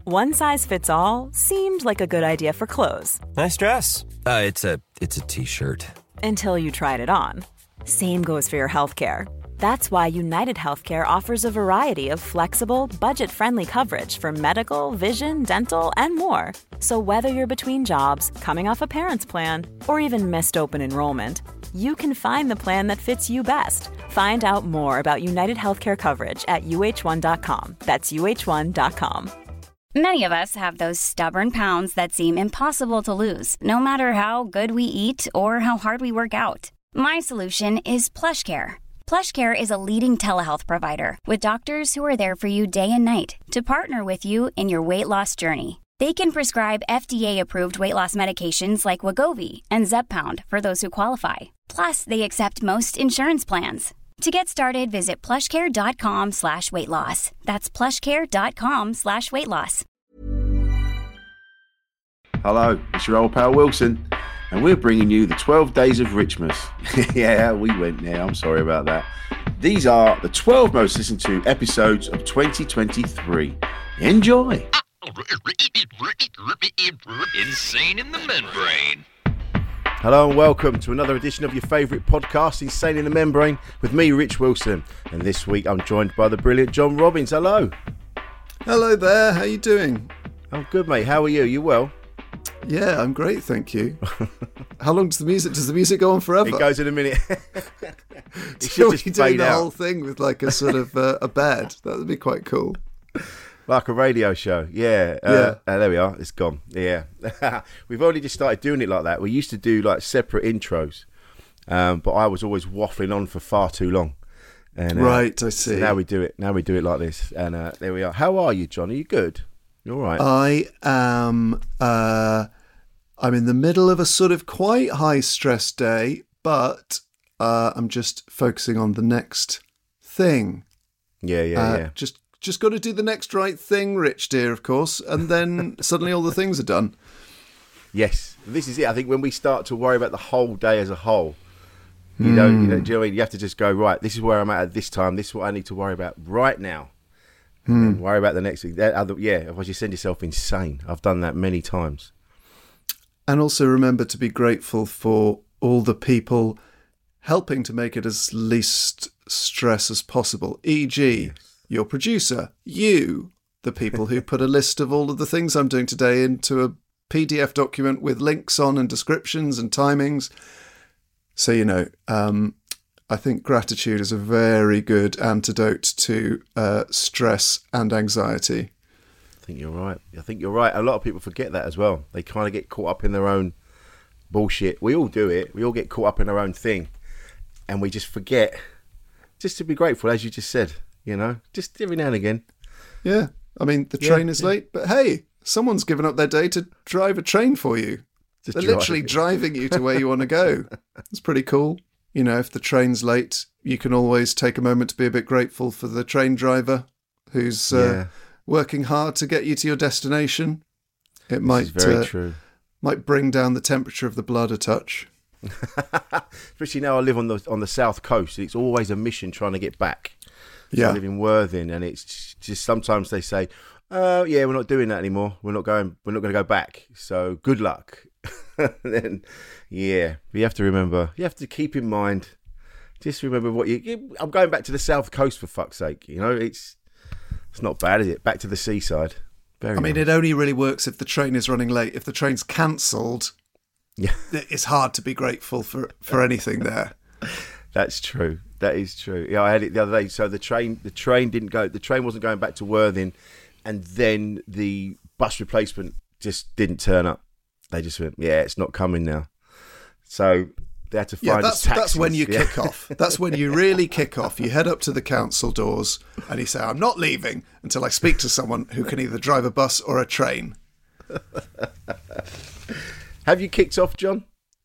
One size fits all seemed like a good idea for clothes. Nice dress. It's a t-shirt. Until you tried it on. Same goes for your healthcare. That's why United Healthcare offers a variety of flexible, budget-friendly coverage for medical, vision, dental, and more. So whether you're between jobs, coming off a parent's plan, or even missed open enrollment, you can find the plan that fits you best. Find out more about United Healthcare coverage at uh1.com. That's uh1.com. Many of us have those stubborn pounds that seem impossible to lose, no matter how good we eat or how hard we work out. My solution is PlushCare. PlushCare is a leading telehealth provider with doctors who are there for you day and night to partner with you in your weight loss journey. They can prescribe FDA-approved weight loss medications like Wegovy and Zepbound for those who qualify. Plus, they accept most insurance plans. To get started, visit plushcare.com/weightloss. That's plushcare.com/weightloss. Hello, it's your old pal Wilson, and we're bringing you the 12 Days of Richmas. Yeah, we went there. I'm sorry about that. These are the 12 most listened to episodes of 2023. Enjoy. Insane in the Membrane. Hello and welcome to another edition of your favourite podcast, Insane in the Membrane, with me, Rich Wilson. And this week I'm joined by the brilliant John Robbins. Hello. Hello there, how you doing? I'm good, mate. How are you? You well? Yeah, I'm great, thank you. How long does the music go on forever? It goes in a minute. It Should we just do fade the out. whole thing with like a sort of a bed? That would be quite cool. Like a radio show, yeah. There we are, it's gone, yeah. We've only just started doing it like that. We used to do like separate intros, but I was always waffling on for far too long. And, right, I see. So now we do it like this, and there we are. How are you, John? Are you good? You all right? I am, I'm in the middle of a sort of quite high stress day, but I'm just focusing on the next thing. Yeah. Just got to do the next right thing, Rich dear, of course, and then suddenly all the things are done. Yes, this is it. I think when we start to worry about the whole day as a whole, you know, do you know what I mean? You have to just go, right, this is where I'm at this time. This is what I need to worry about right now. And worry about the next thing. Otherwise you send yourself insane. I've done that many times. And also remember to be grateful for all the people helping to make it as least stress as possible, e.g., your producer, you, the people who put a list of all of the things I'm doing today into a PDF document with links on and descriptions and timings. So, you know, I think gratitude is a very good antidote to stress and anxiety. I think you're right. A lot of people forget that as well. They kind of get caught up in their own bullshit. We all do it. We all get caught up in our own thing. And we just forget just to be grateful, as you just said. You know, just every now and again. Yeah. I mean, the train is late, but hey, someone's given up their day to drive a train for you. They're literally driving you to where you want to go. It's pretty cool. You know, if the train's late, you can always take a moment to be a bit grateful for the train driver who's working hard to get you to your destination. It might bring down the temperature of the blood a touch. Especially now I live on the south coast. It's always a mission trying to get back. So I live in Worthing, and it's just sometimes they say, we're not doing that anymore. We're not going to go back. So good luck. Then, but you have to remember, you have to keep in mind, just remember I'm going back to the south coast for fuck's sake. You know, it's not bad, is it? Back to the seaside. It only really works if the train is running late. If the train's cancelled, it's hard to be grateful for anything there. That's true. That is true. Yeah, I had it the other day. So the train didn't go. The train wasn't going back to Worthing, and then the bus replacement just didn't turn up. They just went, it's not coming now. So they had to find that's when you kick off. That's when you really kick off. You head up to the council doors and you say, I'm not leaving until I speak to someone who can either drive a bus or a train. Have you kicked off, John?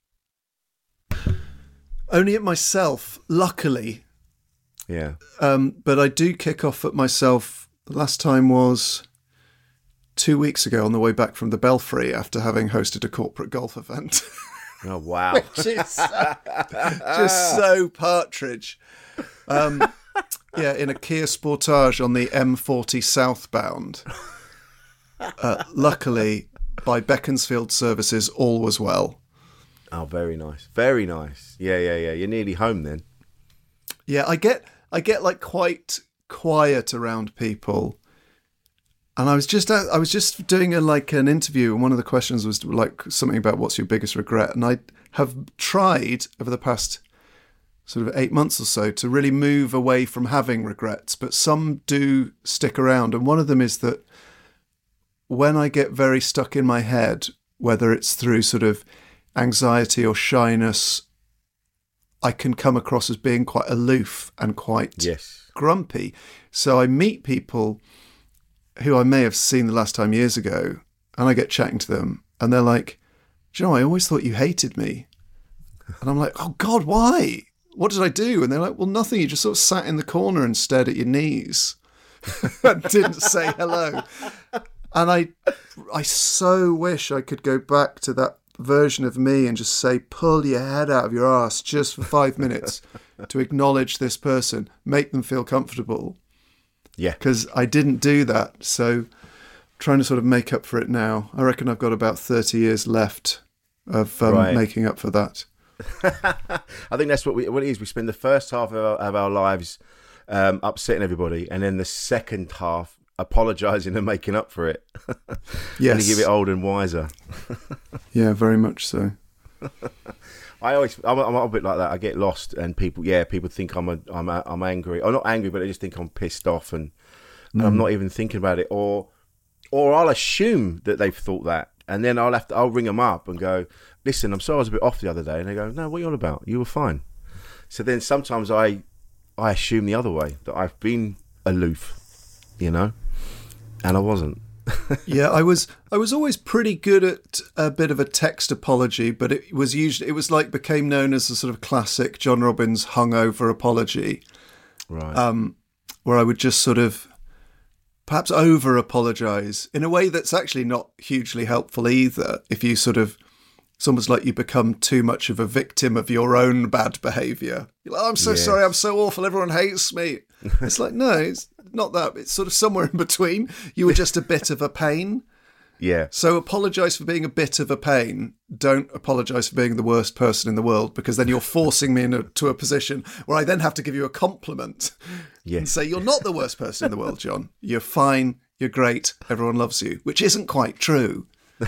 Only at myself, luckily. Yeah. But I do kick off at myself. The last time was 2 weeks ago on the way back from the Belfry after having hosted a corporate golf event. Oh, wow. Which is just so partridge. In a Kia Sportage on the M40 southbound. luckily, by Beaconsfield services, all was well. Oh, very nice. Very nice. Yeah. You're nearly home then. Yeah, I get like quite quiet around people. And I was just doing an interview, and one of the questions was like something about what's your biggest regret. And I have tried over the past sort of 8 months or so to really move away from having regrets, but some do stick around. And one of them is that when I get very stuck in my head, whether it's through sort of anxiety or shyness, I can come across as being quite aloof and quite grumpy. So I meet people who I may have seen the last time years ago, and I get chatting to them, and they're like, "Do you know, I always thought you hated me." And I'm like, "Oh God, why? What did I do?" And they're like, "Well, nothing. You just sort of sat in the corner and stared at your knees and didn't say hello." And I so wish I could go back to that version of me and just say, pull your head out of your arse just for 5 minutes to acknowledge this person, make them feel comfortable. Yeah. Because I didn't do that. So trying to sort of make up for it now. I reckon I've got about 30 years left of making up for that. I think that's what it is. We spend the first half of our lives upsetting everybody, and then the second half apologising and making up for it. Yes. When you get older and wiser. Yeah, very much so. I'm a bit like that. I get lost, and people think I'm angry. I'm not angry, but they just think I'm pissed off, and I'm not even thinking about it. Or I'll assume that they've thought that, and then I'll ring them up and go, "Listen, I'm sorry I was a bit off the other day," and they go, "No, what are you on about? You were fine." So then sometimes I assume the other way, that I've been aloof, and I wasn't. Yeah, I was always pretty good at a bit of a text apology, but it became known as a sort of classic John Robbins hungover apology. Right. Where I would just sort of perhaps over apologise in a way that's actually not hugely helpful either. If you sort of, it's almost like you become too much of a victim of your own bad behaviour. You're like, "I'm so sorry, I'm so awful, everyone hates me." It's like, no, it's not that. It's sort of somewhere in between. You were just a bit of a pain. Yeah. So apologise for being a bit of a pain. Don't apologise for being the worst person in the world, because then you're forcing me into a position where I then have to give you a compliment and say, "You're not the worst person in the world, John. You're fine. You're great. Everyone loves you," which isn't quite true.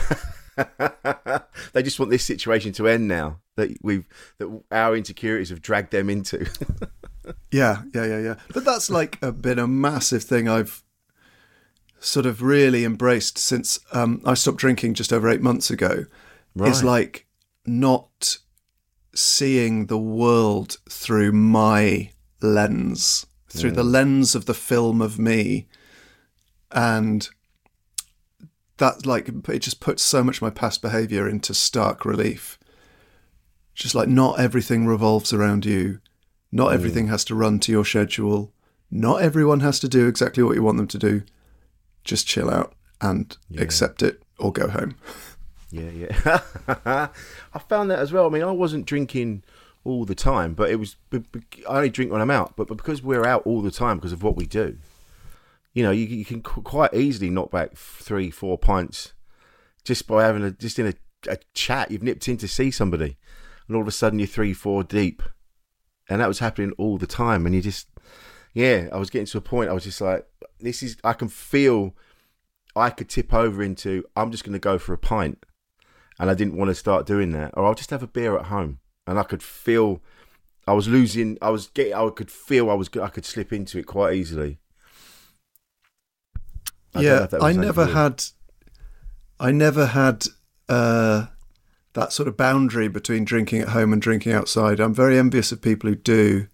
They just want this situation to end now that our insecurities have dragged them into. Yeah. But that's been a massive thing I've sort of really embraced since I stopped drinking just over 8 months ago. Right. Is like not seeing the world through my lens, through the lens of the film of me, and that it just puts so much of my past behaviour into stark relief. Just like, not everything revolves around you. Not everything has to run to your schedule. Not everyone has to do exactly what you want them to do. Just chill out and accept it or go home. Yeah. I found that as well. I mean, I wasn't drinking all the time, but I only drink when I'm out. But because we're out all the time because of what we do, you can quite easily knock back 3-4 pints just by having in a chat. You've nipped in to see somebody, and all of a sudden you're 3-4 deep, and that was happening all the time. And you just, I was getting to a point. I was just like, I can feel I could tip over into, I'm just going to go for a pint, and I didn't want to start doing that, or I'll just have a beer at home, and I could feel I was losing. I could feel I could slip into it quite easily. I never had that sort of boundary between drinking at home and drinking outside. I'm very envious of people who do.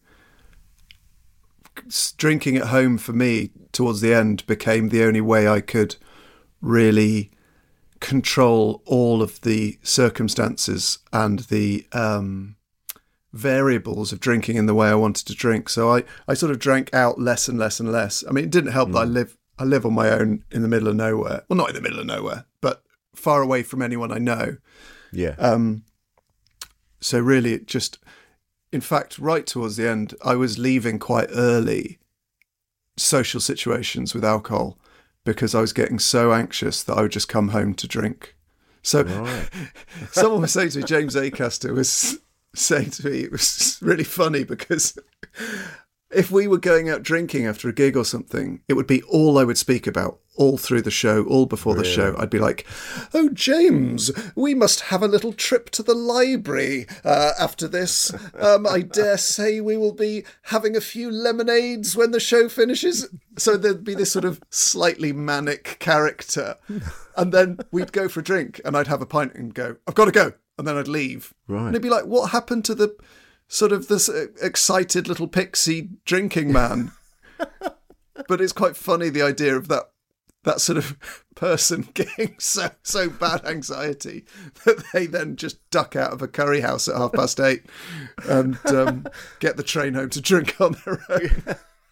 Drinking at home for me towards the end became the only way I could really control all of the circumstances and the variables of drinking in the way I wanted to drink. So I sort of drank out less and less and less. I mean, it didn't help that I live on my own in the middle of nowhere. Well, not in the middle of nowhere, but far away from anyone I know. Yeah. So really it just, in fact, right towards the end, I was leaving quite early social situations with alcohol because I was getting so anxious that I would just come home to drink. So someone was saying to me, James Acaster was saying to me, it was really funny because if we were going out drinking after a gig or something, it would be all I would speak about all through the show, all before the show. I'd be like, oh, James, we must have a little trip to the library after this. I dare say we will be having a few lemonades when the show finishes. So there'd be this sort of slightly manic character. And then we'd go for a drink and I'd have a pint and go, I've got to go. And then I'd leave. Right. And it'd be like, what happened to the sort of this excited little pixie drinking man? But it's quite funny, the idea of that sort of person getting so bad anxiety that they then just duck out of a curry house at 8:30 and get the train home to drink on their own.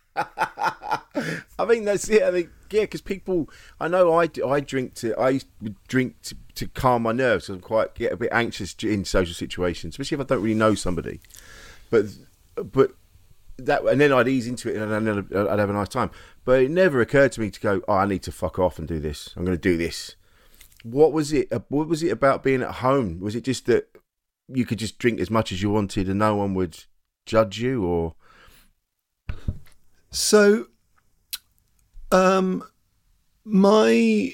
I mean, that's it. I mean, yeah, because people, I know I used to drink to calm my nerves. So I get a bit anxious in social situations, especially if I don't really know somebody. But that, and then I'd ease into it and I'd have a nice time. But it never occurred to me to go, oh, I need to fuck off and do this. I'm going to do this. What was it about being at home? Was it just that you could just drink as much as you wanted and no one would judge you, or? So, my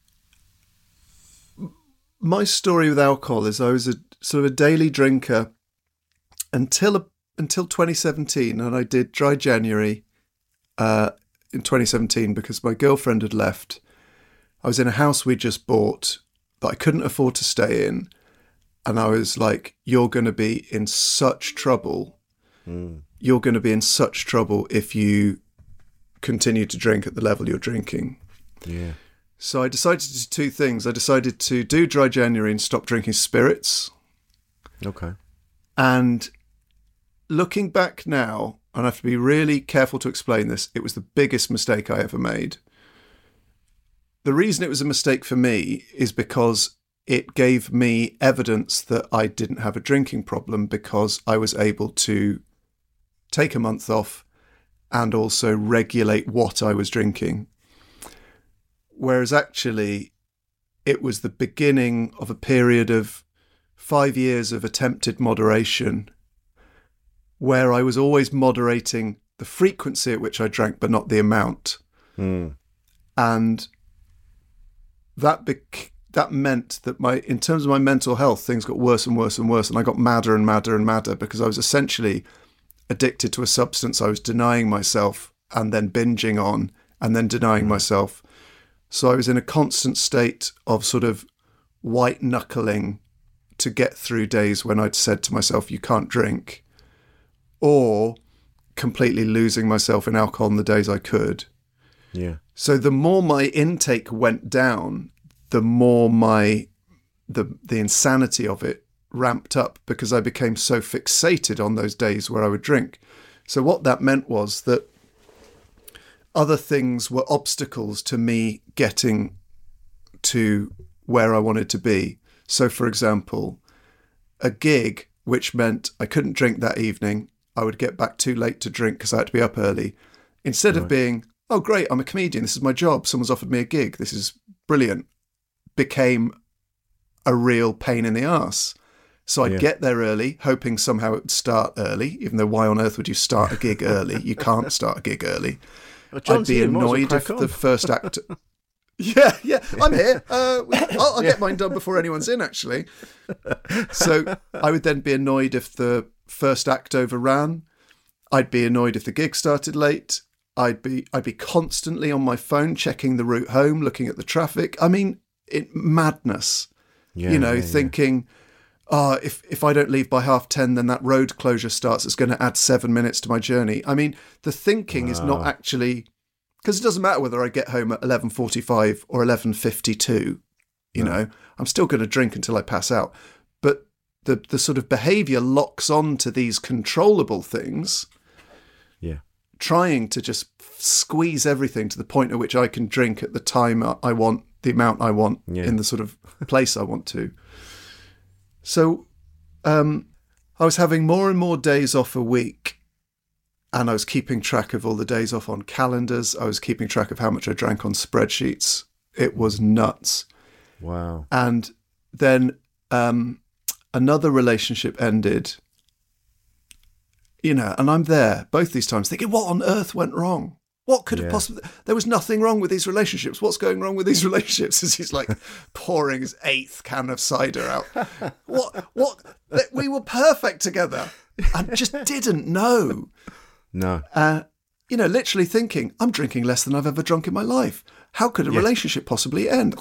story with alcohol is I was a sort of a daily drinker until 2017, and I did dry January in 2017 because my girlfriend had left. I was in a house we just bought that I couldn't afford to stay in, and I was like, you're going to be in such trouble. You're going to be in such trouble if you continue to drink at the level you're drinking. Yeah. So I decided to do two things. I decided to do dry January and stop drinking spirits. Okay. And looking back now, and I have to be really careful to explain this, it was the biggest mistake I ever made. The reason it was a mistake for me is because it gave me evidence that I didn't have a drinking problem, because I was able to take a month off and also regulate what I was drinking. Whereas actually, it was the beginning of a period of 5 years of attempted moderation, where I was always moderating the frequency at which I drank, but not the amount. And that meant that in terms of my mental health, things got worse and worse and worse, and I got madder and madder and madder because I was essentially addicted to a substance I was denying myself and then binging on and then denying myself. So I was in a constant state of sort of white knuckling to get through days when I'd said to myself, you can't drink, or completely losing myself in alcohol on the days I could. Yeah. So the more my intake went down, the more the insanity of it ramped up, because I became so fixated on those days where I would drink. So what that meant was that other things were obstacles to me getting to where I wanted to be. So, for example, a gig, which meant I couldn't drink that evening, I would get back too late to drink because I had to be up early. Instead of being, oh, great, I'm a comedian, this is my job, someone's offered me a gig, this is brilliant, became a real pain in the arse. So I'd get there early, hoping somehow it would start early, even though why on earth would you start a gig early? You can't start a gig early. Well, I'd be annoyed if the first act... Yeah, I'm here. I'll get mine done before anyone's in, actually. So I would then be annoyed if the first act overran. I'd be annoyed if the gig started late. I'd be constantly on my phone checking the route home, looking at the traffic. I mean, madness. Thinking, if I don't leave by 10:30, then that road closure starts. It's going to add 7 minutes to my journey. I mean, the thinking is not actually... Because it doesn't matter whether I get home at 11:45 or 11:52, you know, I'm still going to drink until I pass out. But the sort of behaviour locks on to these controllable things, trying to just squeeze everything to the point at which I can drink at the time I want, the amount I want, in the sort of place I want to. So I was having more and more days off a week, And I was keeping track of all the days off on calendars. I was keeping track of how much I drank on spreadsheets. It was nuts. Wow. And then another relationship ended, and I'm there both these times thinking, what on earth went wrong? What could have possibly... There was nothing wrong with these relationships. What's going wrong with these relationships? As he's like pouring his 8th can of cider out. What? We were perfect together. I just didn't know. No. Literally thinking, I'm drinking less than I've ever drunk in my life. How could a relationship possibly end?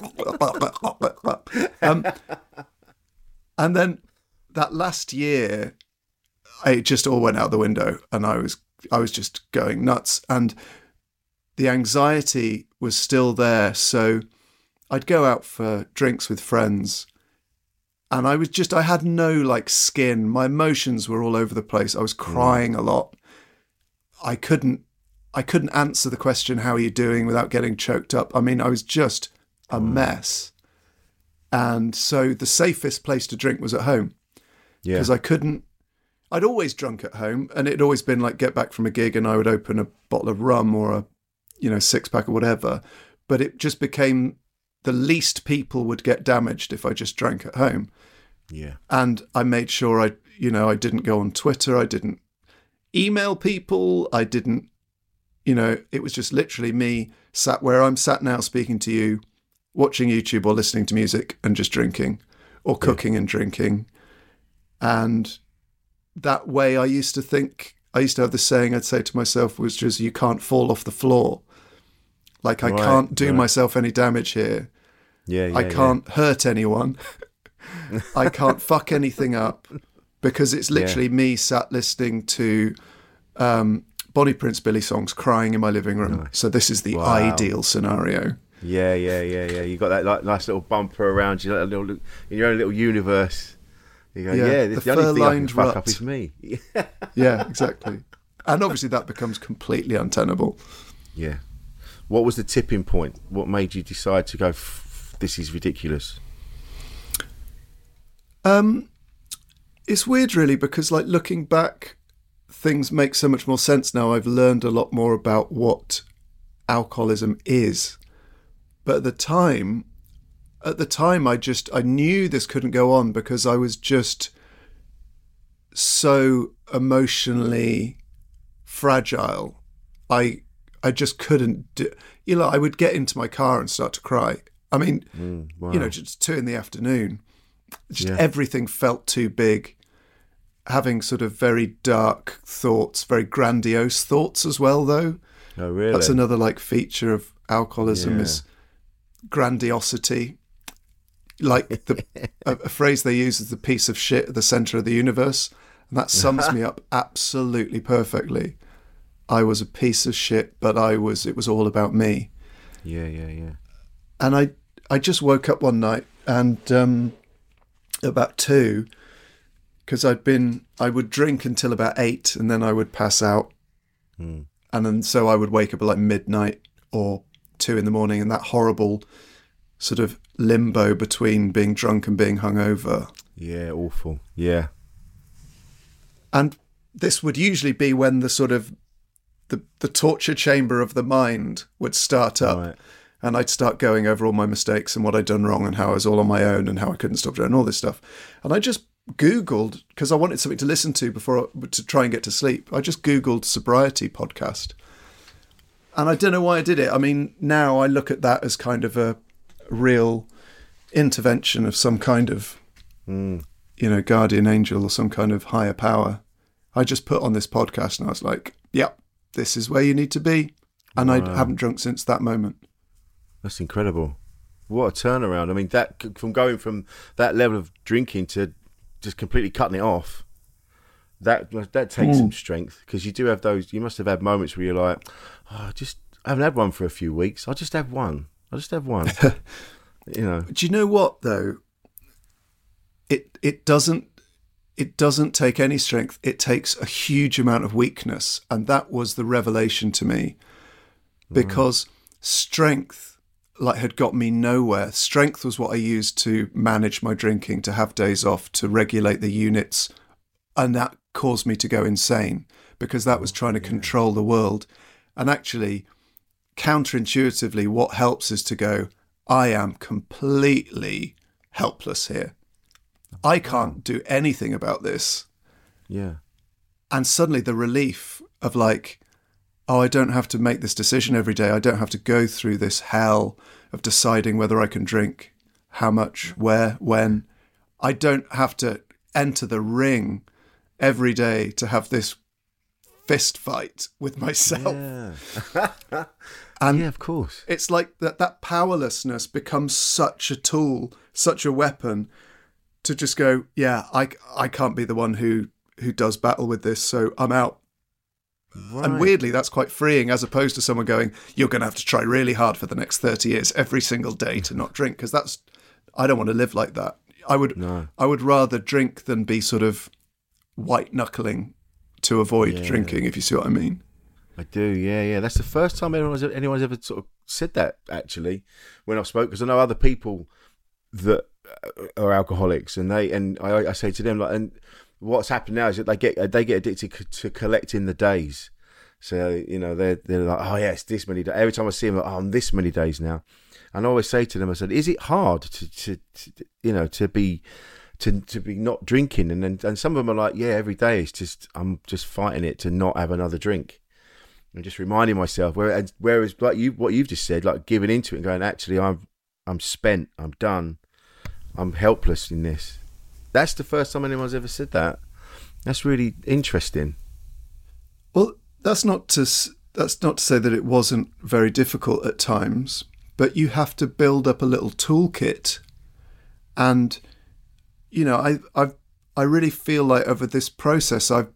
And then that last year, it just all went out the window, and I was just going nuts. And the anxiety was still there. So I'd go out for drinks with friends, and I had no skin. My emotions were all over the place. I was crying a lot. I couldn't answer the question, how are you doing, without getting choked up. I mean, I was just a mess. And so the safest place to drink was at home. Yeah. Because I'd always drunk at home, and it'd always been get back from a gig and I would open a bottle of rum or a 6-pack or whatever. But it just became the least people would get damaged if I just drank at home. Yeah. And I made sure I didn't go on Twitter. I didn't email people. I didn't, it was just literally me sat where I'm sat now speaking to you, watching YouTube or listening to music and just drinking or cooking and drinking. And that way I used to have this saying I'd say to myself was just, you can't fall off the floor. I can't do myself any damage here. I can't hurt anyone. I can't fuck anything up, because it's literally me sat listening to Bonnie Prince Billy songs, crying in my living room. Nice. So this is the ideal scenario. Yeah. You got that nice little bumper around you, in your own little universe. You go, the only thing I can fuck up is me. Yeah, exactly. And obviously that becomes completely untenable. Yeah. What was the tipping point? What made you decide to go, this is ridiculous? It's weird, really, because looking back, things make so much more sense now. I've learned a lot more about what alcoholism is. But at the time, I knew this couldn't go on, because I was just so emotionally fragile. I just couldn't do, I would get into my car and start to cry. I mean, just 2 p.m. Just everything felt too big. Having sort of very dark thoughts, very grandiose thoughts as well, though. Oh, really? That's another feature of alcoholism is grandiosity. A phrase they use is the piece of shit at the centre of the universe. And that sums me up absolutely perfectly. I was a piece of shit, but it was all about me. Yeah. And I just woke up one night and about 2, because I would drink until about 8 and then I would pass out. And then so I would wake up at midnight or 2 a.m, and that horrible sort of limbo between being drunk and being hungover. Yeah, awful. Yeah. And this would usually be when the sort of the torture chamber of the mind would start up. Right. And I'd start going over all my mistakes and what I'd done wrong and how I was all on my own and how I couldn't stop doing all this stuff. And I just Googled, because I wanted something to listen to to try and get to sleep. I just Googled sobriety podcast. And I don't know why I did it. I mean, now I look at that as kind of a real intervention of some kind of, guardian angel or some kind of higher power. I just put on this podcast and I was like, yep, this is where you need to be. And I haven't drunk since that moment. That's incredible. What a turnaround. I mean, that from going from that level of drinking to just completely cutting it off, that takes some strength, because you do have those, you must have had moments where you're like, I haven't had one for a few weeks. I'll just have one. Do you know what, though? It doesn't take any strength. It takes a huge amount of weakness. And that was the revelation to me, because strength had got me nowhere. Strength was what I used to manage my drinking, to have days off, to regulate the units, and that caused me to go insane. because that was trying to control the world. And actually, counterintuitively, what helps is to go, I am completely helpless here. I can't do anything about this. Yeah. And suddenly the relief of like, oh, I don't have to make this decision every day. I don't have to go through this hell of deciding whether I can drink, how much, where, when. I don't have to enter the ring every day to have this fist fight with myself. Yeah. And yeah, of course. It's like that powerlessness becomes such a tool, such a weapon to just go, yeah, I can't be the one who does battle with this, so I'm out. Right. And weirdly, that's quite freeing, as opposed to someone going, you're going to have to try really hard for the next 30 years every single day to not drink, because I don't want to live like that. I would rather drink than be sort of white knuckling to avoid drinking, if you see what I mean. I do, yeah. That's the first time anyone's ever sort of said that, actually, when I've spoken, because I know other people that are alcoholics, and I say to them, like, and what's happened now is that they get addicted to collecting the days. So, you know, they're like, oh yeah, it's this many days. Every time I see them, like, oh, I'm this many days now. And I always say to them, I said, is it hard to be not drinking? And some of them are like, yeah, every day it's just, I'm just fighting it to not have another drink. And just reminding myself, whereas like what you've just said, like giving into it and going, actually, I'm spent, I'm done, I'm helpless in this. That's the first time anyone's ever said that. That's really interesting. Well, that's not to say that it wasn't very difficult at times, but you have to build up a little toolkit. And, you know, I really feel like over this process, I've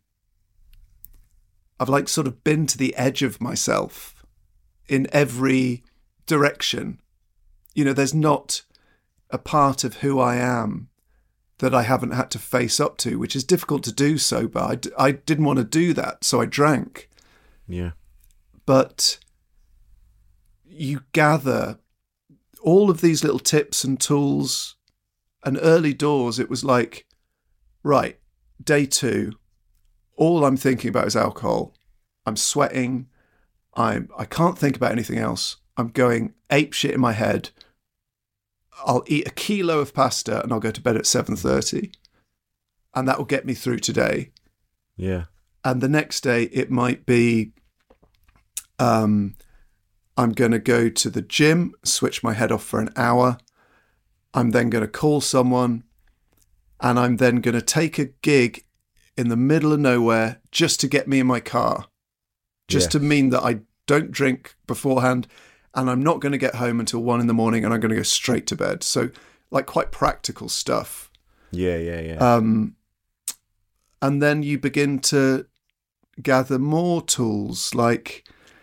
like sort of been to the edge of myself in every direction. You know, there's not a part of who I am that I haven't had to face up to, which is difficult to do sober. I didn't want to do that, so I drank. Yeah. But you gather all of these little tips and tools, and early doors, it was like, right, day 2, all I'm thinking about is alcohol. I'm sweating. I can't think about anything else. I'm going apeshit in my head. I'll eat a kilo of pasta and I'll go to bed at 7:30. And that will get me through today. Yeah. And the next day it might be, I'm going to go to the gym, switch my head off for an hour. I'm then going to call someone, and I'm then going to take a gig in the middle of nowhere just to get me in my car, just to mean that I don't drink beforehand, and I'm not going to get home until 1 a.m, and I'm going to go straight to bed. So, like, quite practical stuff. Yeah. And then you begin to gather more tools, like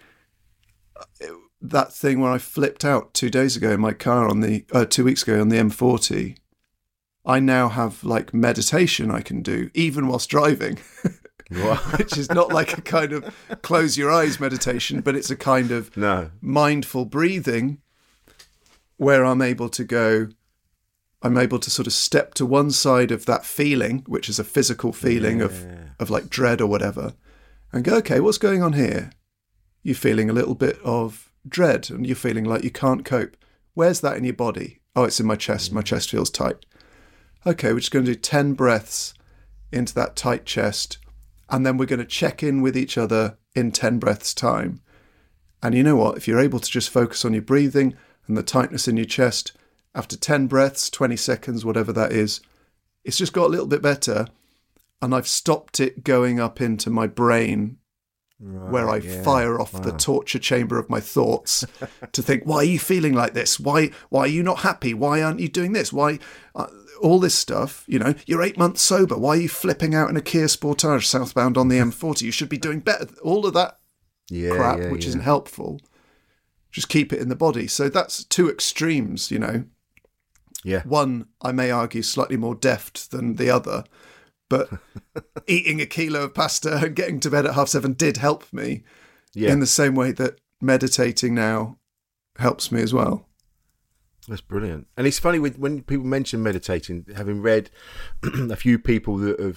that thing where I flipped out 2 days ago in my car 2 weeks ago on the M40. I now have like meditation I can do even whilst driving, which is not like a kind of close your eyes meditation, but it's a kind of mindful breathing where I'm able to sort of step to one side of that feeling, which is a physical feeling of like dread or whatever, and go, okay, what's going on here? You're feeling a little bit of dread and you're feeling like you can't cope. Where's that in your body? Oh, it's in my chest. My chest feels tight. Okay, we're just going to do 10 breaths into that tight chest, and then we're going to check in with each other in 10 breaths time. And you know what? If you're able to just focus on your breathing and the tightness in your chest, after 10 breaths, 20 seconds, whatever that is, it's just got a little bit better. And I've stopped it going up into my brain, where I fire off the torture chamber of my thoughts to think, why are you feeling like this? Why are you not happy? Why aren't you doing this? Why... all this stuff, you know, you're 8 months sober. Why are you flipping out in a Kia Sportage southbound on the M40? You should be doing better. All of that crap, which isn't helpful. Just keep it in the body. So that's two extremes, you know. Yeah. One, I may argue, slightly more deft than the other, but eating a kilo of pasta and getting to bed at 7:30 did help me in the same way that meditating now helps me as well. That's brilliant. And it's funny when people mention meditating, having read a few people that have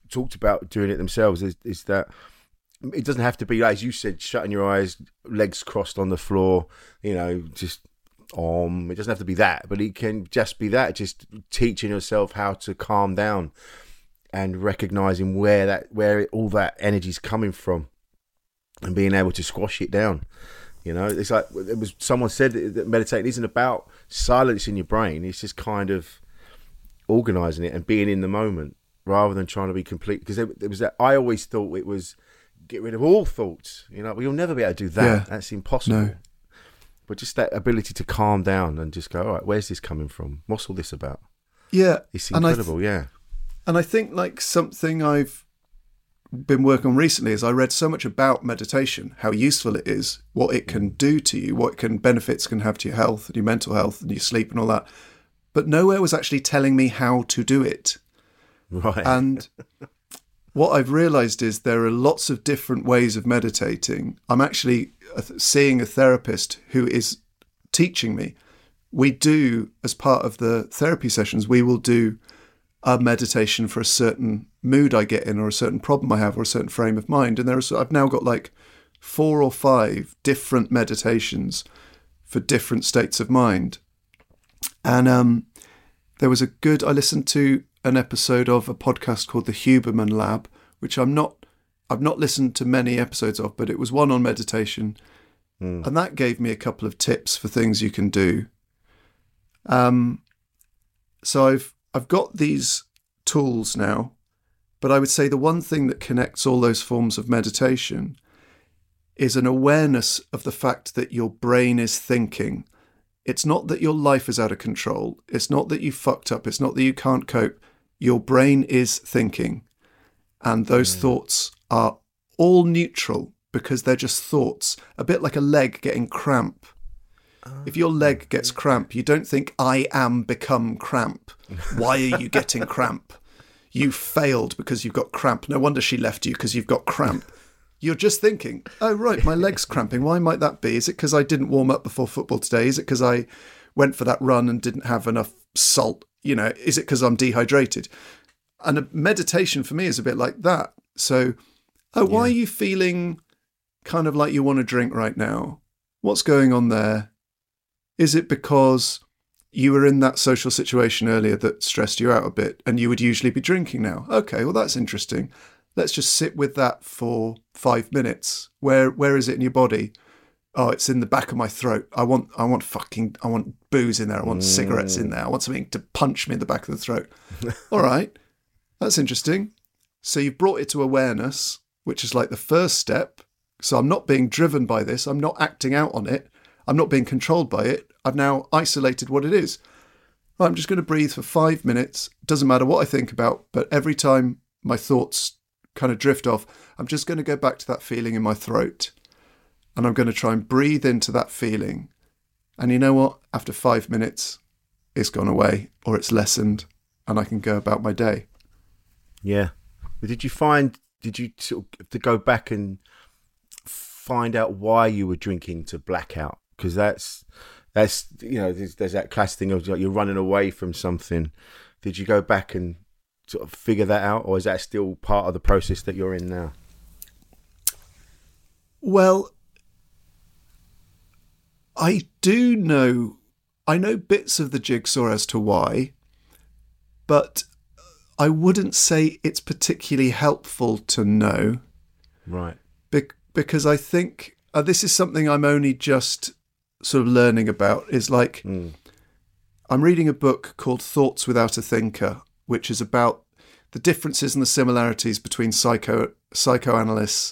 talked about doing it themselves is that it doesn't have to be, as you said, shutting your eyes, legs crossed on the floor, just it doesn't have to be that, but it can just be that, just teaching yourself how to calm down and recognizing where all that energy's coming from and being able to squash it down. It's like someone said that meditating isn't about silencing your brain. It's just kind of organizing it and being in the moment rather than trying to be complete. Because there was that, I always thought it was get rid of all thoughts. Well, you'll never be able to do that. Yeah. That's impossible. No. But just that ability to calm down and just go, all right, where's this coming from? What's all this about? Yeah. It's incredible, yeah. And I think like something I've been working on recently is I read so much about meditation, how useful it is, what it can do to you, what benefits can have to your health and your mental health and your sleep and all that. But nowhere was actually telling me how to do it. Right. And what I've realised is there are lots of different ways of meditating. I'm actually seeing a therapist who is teaching me. We do, as part of the therapy sessions, we will do a meditation for a certain mood I get in or a certain problem I have or a certain frame of mind. And I've now got like 4 or 5 different meditations for different states of mind. And there was I listened to an episode of a podcast called the Huberman Lab, which I've not listened to many episodes of, but it was one on meditation. And that gave me a couple of tips for things you can do. So I've got these tools now, but I would say the one thing that connects all those forms of meditation is an awareness of the fact that your brain is thinking. It's not that your life is out of control. It's not that you fucked up. It's not that you can't cope. Your brain is thinking. And those thoughts are all neutral because they're just thoughts, a bit like a leg getting cramp. If your leg gets cramp, you don't think, I am become cramp. Why are you getting cramp? You failed because you've got cramp. No wonder she left you because you've got cramp. You're just thinking, oh, right, my leg's cramping. Why might that be? Is it because I didn't warm up before football today? Is it because I went for that run and didn't have enough salt? Is it because I'm dehydrated? And a meditation for me is a bit like that. So, why are you feeling kind of like you want to drink right now? What's going on there? Is it because you were in that social situation earlier that stressed you out a bit and you would usually be drinking now? Okay, well, that's interesting. Let's just sit with that for 5 minutes. Where is it in your body? Oh, it's in the back of my throat. I want booze in there. I want cigarettes in there. I want something to punch me in the back of the throat. All right, that's interesting. So you've brought it to awareness, which is like the first step. So I'm not being driven by this. I'm not acting out on it. I'm not being controlled by it. I've now isolated what it is. Right, I'm just going to breathe for 5 minutes. Doesn't matter what I think about, but every time my thoughts kind of drift off, I'm just going to go back to that feeling in my throat. And I'm going to try and breathe into that feeling. And you know what? After 5 minutes, it's gone away or it's lessened and I can go about my day. Yeah. But did you sort of have to go back and find out why you were drinking to blackout? Because that's there's that classic thing of like you're running away from something. Did you go back and sort of figure that out, or is that still part of the process that you're in now? Well, I know bits of the jigsaw as to why, but I wouldn't say it's particularly helpful to know. Right. Because I think this is something I'm only just sort of learning about, is like, I'm reading a book called Thoughts Without a Thinker, which is about the differences and the similarities between psychoanalysis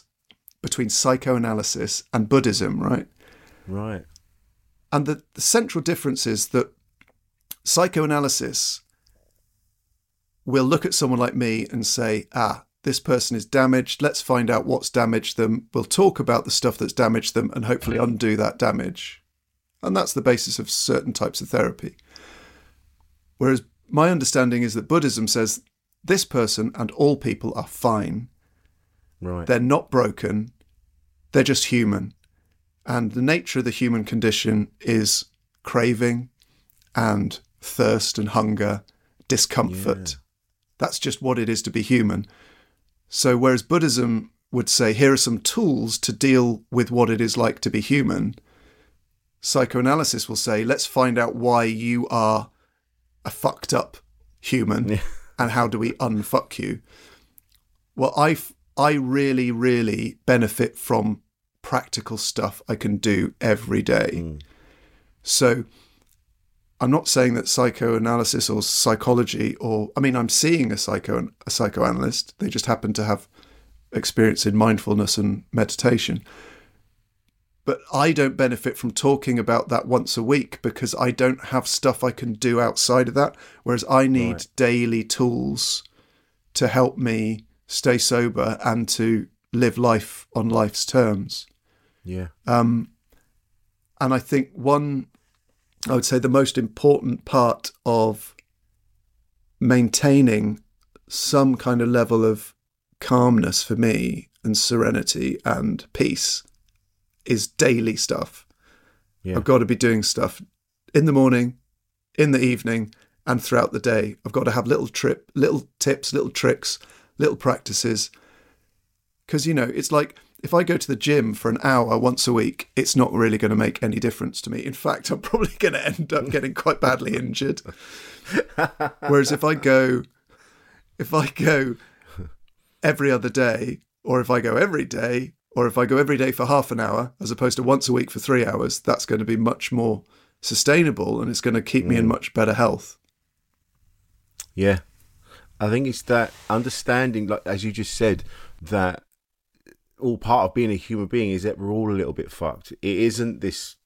and Buddhism, right? Right. And the central difference is that psychoanalysis will look at someone like me and say, this person is damaged. Let's find out what's damaged them. We'll talk about the stuff that's damaged them and hopefully undo that damage. And that's the basis of certain types of therapy. Whereas my understanding is that Buddhism says this person and all people are fine. Right. They're not broken. They're just human. And the nature of the human condition is craving and thirst and hunger, discomfort. Yeah. That's just what it is to be human. So whereas Buddhism would say, here are some tools to deal with what it is like to be human, psychoanalysis will say, let's find out why you are a fucked up human and how do we unfuck you. Well, I really, really benefit from practical stuff I can do every day. So I'm not saying that psychoanalysis or psychology I'm seeing a psychoanalyst. They just happen to have experience in mindfulness and meditation. But I don't benefit from talking about that once a week because I don't have stuff I can do outside of that. Whereas I need daily tools to help me stay sober and to live life on life's terms. Yeah. And I think I would say the most important part of maintaining some kind of level of calmness for me and serenity and peace is daily stuff. Yeah. I've got to be doing stuff in the morning, in the evening, and throughout the day. I've got to have little tips, little tricks, little practices. Because, it's like if I go to the gym for an hour once a week, it's not really going to make any difference to me. In fact, I'm probably going to end up getting quite badly injured. Whereas if I go every other day, or if I go every day, or if I go every day for half an hour, as opposed to once a week for 3 hours, that's going to be much more sustainable and it's going to keep me in much better health. Yeah. I think it's that understanding, like as you just said, that all part of being a human being is that we're all a little bit fucked. It isn't this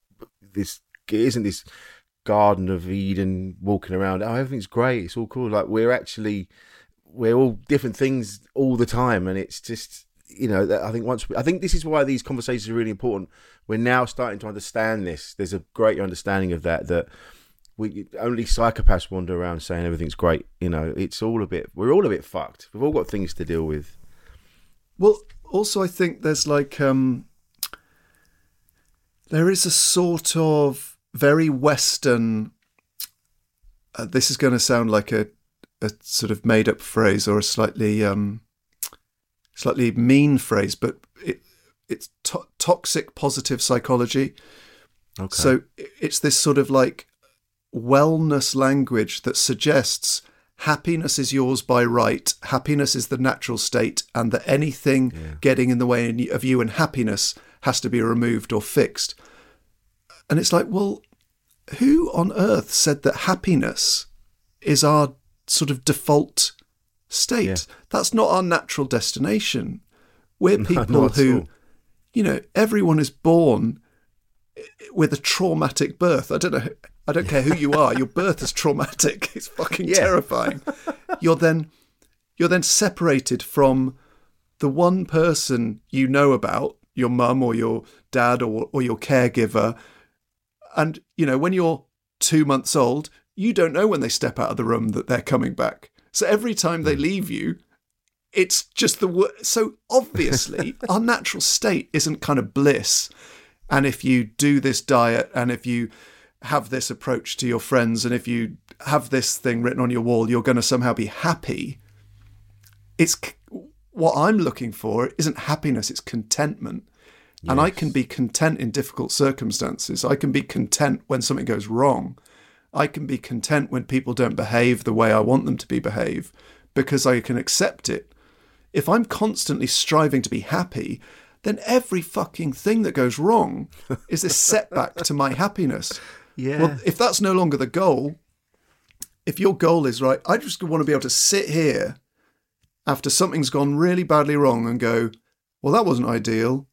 Garden of Eden walking around, oh, everything's great, it's all cool. Like we're all different things all the time, and it's just, I think this is why these conversations are really important. We're now starting to understand this. There's a greater understanding of that only psychopaths wander around saying everything's great. We're all a bit fucked. We've all got things to deal with. Well, also I think there's there is a sort of very Western, this is going to sound like a sort of made up phrase or a slightly mean phrase, but it's toxic positive psychology. Okay. So it's this sort of like wellness language that suggests happiness is yours by right, happiness is the natural state, and that anything getting in the way of you and happiness has to be removed or fixed. And it's like, well, who on earth said that happiness is our sort of default state? Yeah. That's not our natural destination. We're people who, everyone is born with a traumatic birth. I don't care who you are. Your birth is traumatic. It's fucking terrifying. You're then separated from the one person you know about, your mum or your dad or your caregiver. And, when you're 2 months old, you don't know when they step out of the room that they're coming back. So every time they leave you, it's just so obviously our natural state isn't kind of bliss. And if you do this diet, and if you have this approach to your friends, and if you have this thing written on your wall, you're going to somehow be happy. It's what I'm looking for isn't happiness, it's contentment. Yes. And I can be content in difficult circumstances. I can be content when something goes wrong. I can be content when people don't behave the way I want them to behave, because I can accept it. If I'm constantly striving to be happy, then every fucking thing that goes wrong is a setback to my happiness. Yeah. Well, if that's no longer the goal, if your goal is, right, I just want to be able to sit here after something's gone really badly wrong and go, well, that wasn't ideal,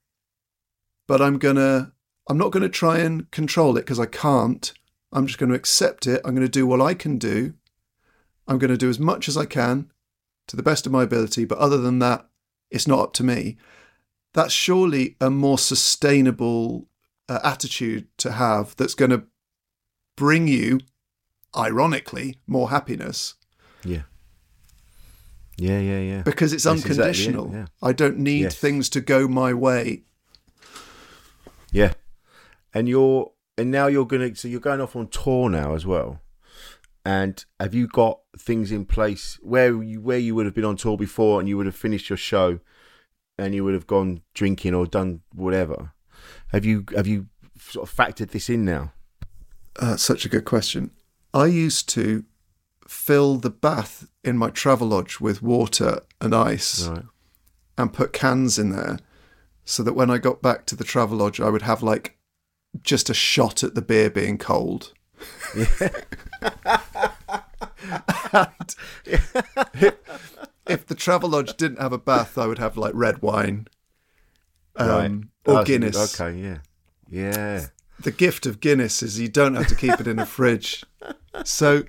but I'm not going to try and control it because I can't. I'm just going to accept it. I'm going to do what I can do. I'm going to do as much as I can to the best of my ability. But other than that, it's not up to me. That's surely a more sustainable attitude to have that's going to bring you, ironically, more happiness. Yeah. Yeah. Because it's unconditional. Exactly it, yeah. I don't need things to go my way. Yeah. And now you're going off on tour now as well. And have you got things in place where you would have been on tour before and you would have finished your show and you would have gone drinking or done whatever? Have you sort of factored this in now? Such a good question. I used to fill the bath in my Travelodge with water and ice, Right. and put cans in there so that when I got back to the Travelodge, I would have like just a shot at the beer being cold. And if the Travelodge didn't have a bath, I would have like red wine, Right. or Guinness. Okay, yeah. Yeah. The gift of Guinness is you don't have to keep it in a fridge. So,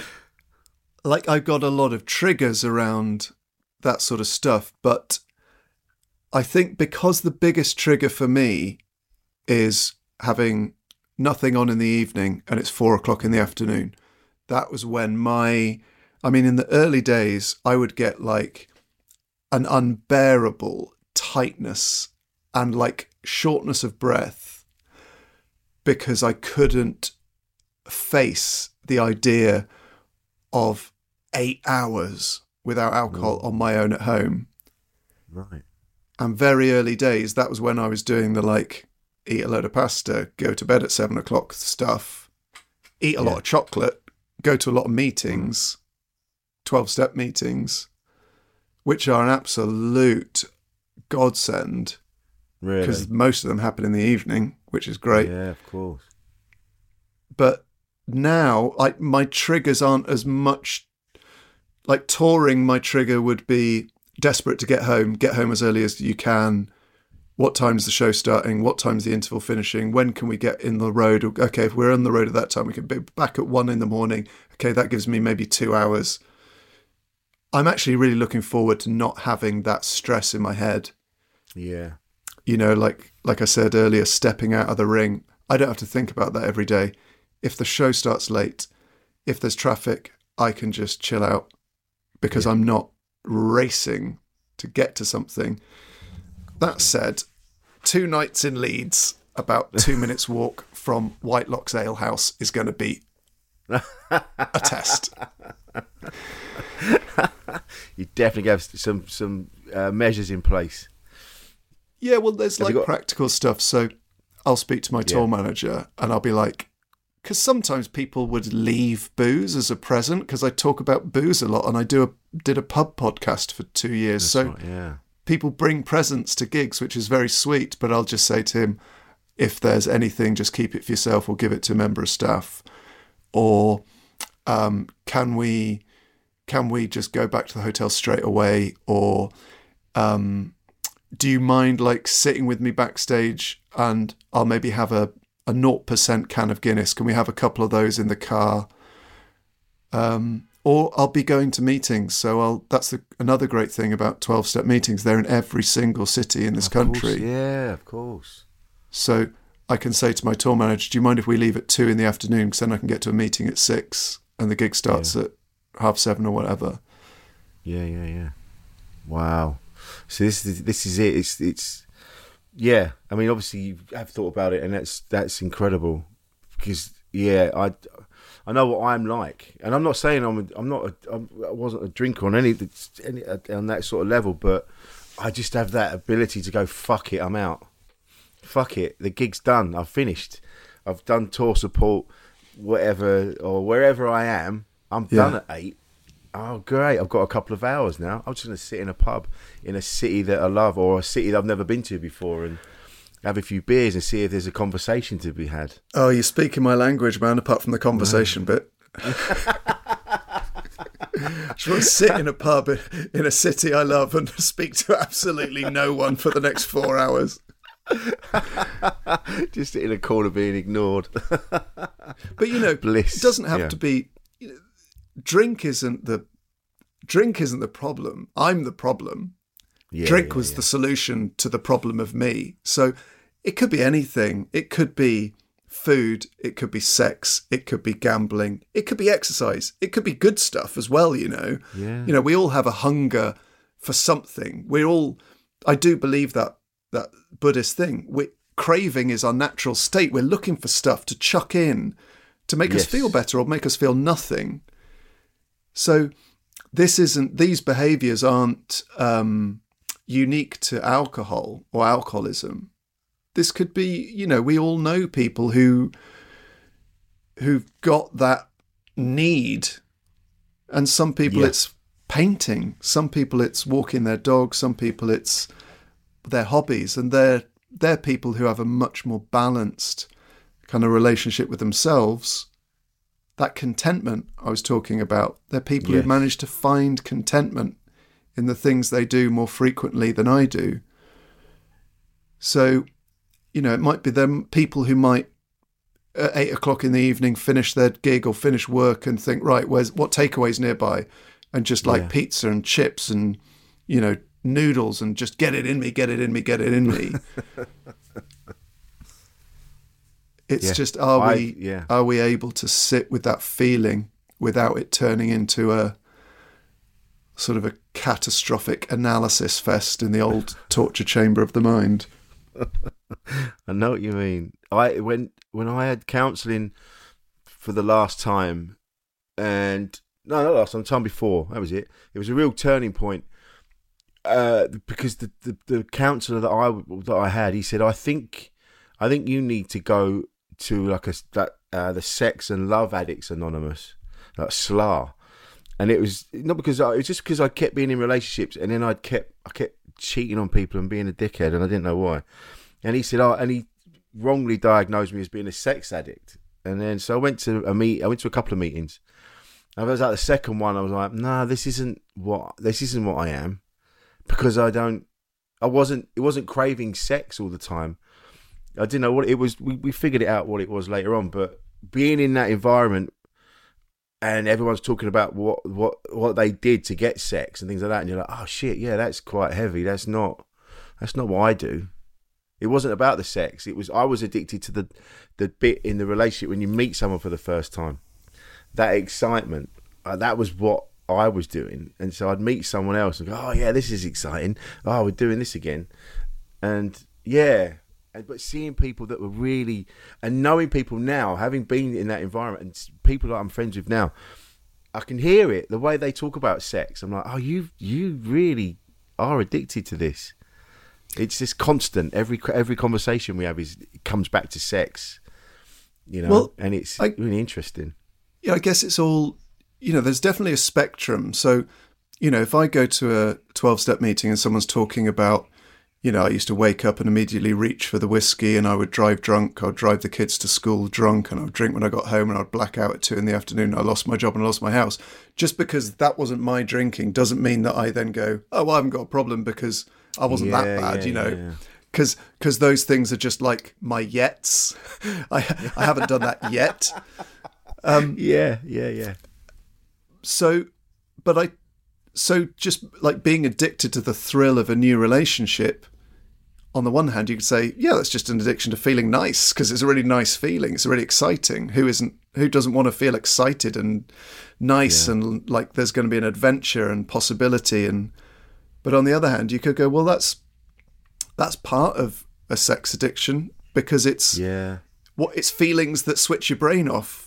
like, I've got a lot of triggers around that sort of stuff, but I think because the biggest trigger for me is having nothing on in the evening and it's 4:00 in the afternoon, that was when in the early days, I would get like an unbearable tightness and like shortness of breath because I couldn't face the idea of 8 hours without alcohol on my own at home. Right. And very early days, that was when I was doing the like, eat a load of pasta, go to bed at 7:00 stuff, eat a lot of chocolate, go to a lot of meetings, 12-step meetings, which are an absolute godsend. Really? Because most of them happen in the evening, which is great. Yeah, of course. But now, my triggers aren't as much... Like touring, my trigger would be desperate to get home as early as you can. What time's the show starting? What time's the interval finishing? When can we get in the road? Okay, if we're on the road at that time, we can be back at 1 a.m. Okay, that gives me maybe 2 hours. I'm actually really looking forward to not having that stress in my head. Yeah. You know, like I said earlier, stepping out of the ring. I don't have to think about that every day. If the show starts late, if there's traffic, I can just chill out because I'm not racing to get to something. That said, 2 nights in Leeds, about 2 minutes walk from Whitelocks Ale House is going to be a test. You definitely have some measures in place. Yeah, well, there's like practical stuff. So I'll speak to my tour manager and I'll be like, because sometimes people would leave booze as a present because I talk about booze a lot and I did a pub podcast for 2 years. That's right, yeah. People bring presents to gigs, which is very sweet, but I'll just say to him, if there's anything, just keep it for yourself or give it to a member of staff. Or can we just go back to the hotel straight away? Or do you mind like sitting with me backstage and I'll maybe have a 0% can of Guinness? Can we have a couple of those in the car? Or I'll be going to meetings. So that's another great thing about 12-step meetings. They're in every single city in this country. Course, yeah, of course. So I can say to my tour manager, do you mind if we leave at 2 in the afternoon? Because then I can get to a meeting at 6 and the gig starts at 7:30 or whatever. Yeah. Wow. So this is it. It's yeah. I mean, obviously you have thought about it, and that's incredible. Because I know what I'm like, and I'm not saying I wasn't a drinker on any on that sort of level, but I just have that ability to go, fuck it, I'm out. Fuck it, the gig's done. I've finished. I've done tour support, whatever, or wherever I am. I'm done at 8. Oh, great! I've got a couple of hours now. I'm just going to sit in a pub in a city that I love, or a city that I've never been to before, and have a few beers and see if there's a conversation to be had. Oh, you're speaking my language, man, apart from the conversation bit. Just want to sit in a pub in a city I love and speak to absolutely no one for the next 4 hours. Just sit in a corner being ignored. But, you know, bliss. It doesn't have to be... You know, drink isn't the problem. I'm the problem. Drink was the solution to the problem of me. So it could be anything. It could be food. It could be sex. It could be gambling. It could be exercise. It could be good stuff as well, you know. Yeah. You know, we all have a hunger for something. I do believe that Buddhist thing. Craving is our natural state. We're looking for stuff to chuck in to make us feel better or make us feel nothing. So these behaviours aren't unique to alcohol or alcoholism. This could be, we all know people who've got that need, and some people it's painting, some people it's walking their dog, some people it's their hobbies, and they're people who have a much more balanced kind of relationship with themselves. That contentment I was talking about, they're people who manage to find contentment in the things they do more frequently than I do. So, it might be them people who might at 8 o'clock in the evening finish their gig or finish work and think, right, what takeaways nearby? And just like pizza and chips and, noodles and just get it in me. It's just, are we able to sit with that feeling without it turning into a sort of a catastrophic analysis fest in the old torture chamber of the mind? I know what you mean. When I had counselling for the last time, and no, not last time, the time before, that was it. It was a real turning point because the counsellor that I had, he said, I think you need to go to like the Sex and Love Addicts Anonymous, like SLA. And it was not because it was just because I kept being in relationships, and then I kept cheating on people and being a dickhead, and I didn't know why. And he said, and he wrongly diagnosed me as being a sex addict. And then so I went to a couple of meetings. And I was at the second one, I was like, no, this isn't what I am, because it wasn't craving sex all the time. I didn't know what it was. We figured it out what it was later on, but being in that environment and everyone's talking about what they did to get sex and things like that, and you're like, oh shit, yeah, that's quite heavy. That's not what I do. It wasn't about the sex. I was addicted to the bit in the relationship when you meet someone for the first time. That excitement, that was what I was doing. And so I'd meet someone else and go, oh yeah, this is exciting. Oh, we're doing this again. And yeah, but seeing people that were really, and knowing people now, having been in that environment, and people that I'm friends with now, I can hear it, the way they talk about sex. I'm like, oh, you really are addicted to this. It's just constant. Every conversation we have it comes back to sex, well, and it's really interesting. Yeah, I guess it's all, there's definitely a spectrum. So, if I go to a 12-step meeting and someone's talking about, I used to wake up and immediately reach for the whiskey, and I would drive drunk. I'd drive the kids to school drunk, and I would drink when I got home, and I'd black out at 2 p.m. I lost my job and I lost my house. Just because that wasn't my drinking doesn't mean that I then go, oh, well, I haven't got a problem because I wasn't that bad, Because those things are just like my yets. I haven't done that yet. Yeah. So just like being addicted to the thrill of a new relationship, on the one hand, you could say, yeah, that's just an addiction to feeling nice, because it's a really nice feeling. It's really exciting. Who doesn't want to feel excited and nice and like there's going to be an adventure and possibility? But on the other hand, you could go, well, that's part of a sex addiction, because it's feelings that switch your brain off.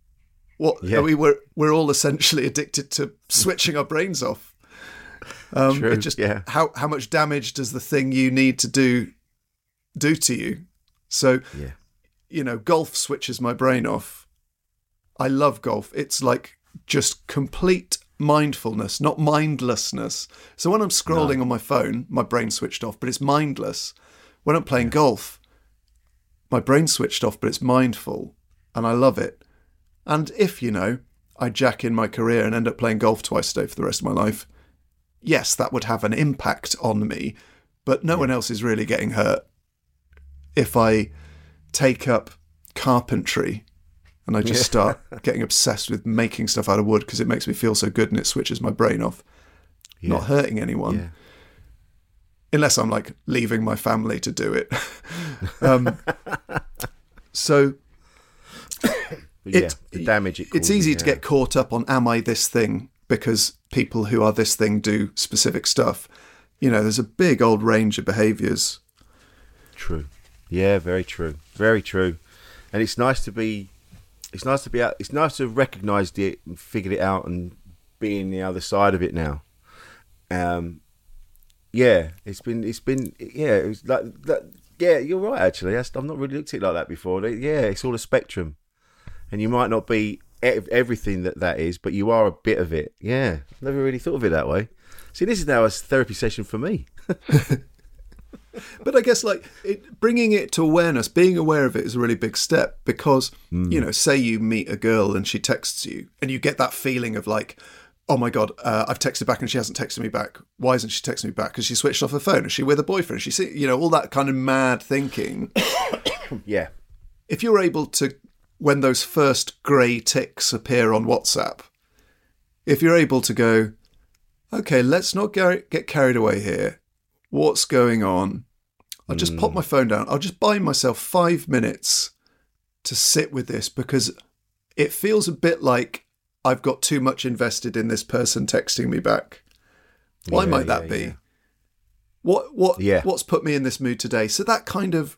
We're all essentially addicted to switching our brains off. True, it just how much damage does the thing you need to do to you? So, golf switches my brain off. I love golf. It's like just complete mindfulness, not mindlessness. So when I'm scrolling on my phone, my brain's switched off, but it's mindless. When I'm playing golf, my brain's switched off, but it's mindful, and I love it. And if, I jack in my career and end up playing golf twice a day for the rest of my life, yes, that would have an impact on me, but no one else is really getting hurt. If I take up carpentry and I just start getting obsessed with making stuff out of wood because it makes me feel so good and it switches my brain off, not hurting anyone. Yeah. Unless I'm like leaving my family to do it. So... the damage it causes, it's easy to get caught up on, am I this thing? Because people who are this thing do specific stuff. There's a big old range of behaviours. True. Yeah, very true. Very true. And it's nice to be out. It's nice to have recognised it and figured it out and being the other side of it now. Yeah, it's been yeah, it was like that. Yeah, you're right. Actually, I've not really looked at it like that before. Yeah, it's all a spectrum, and you might not be everything that is, but you are a bit of it. Yeah, never really thought of it that way. See, this is now a therapy session for me. But I guess bringing it to awareness, being aware of it is a really big step because, say you meet a girl and she texts you and you get that feeling of like, oh my God, I've texted back and she hasn't texted me back. Why isn't she texting me back? Because she switched off her phone. Is she with a boyfriend? All that kind of mad thinking. Yeah. If you're able to, when those first grey ticks appear on WhatsApp, if you're able to go, okay, let's not get carried away here. What's going on? I'll just pop my phone down. I'll just buy myself 5 minutes to sit with this because it feels a bit like I've got too much invested in this person texting me back. Why might that be? Yeah. What's put me in this mood today? So that kind of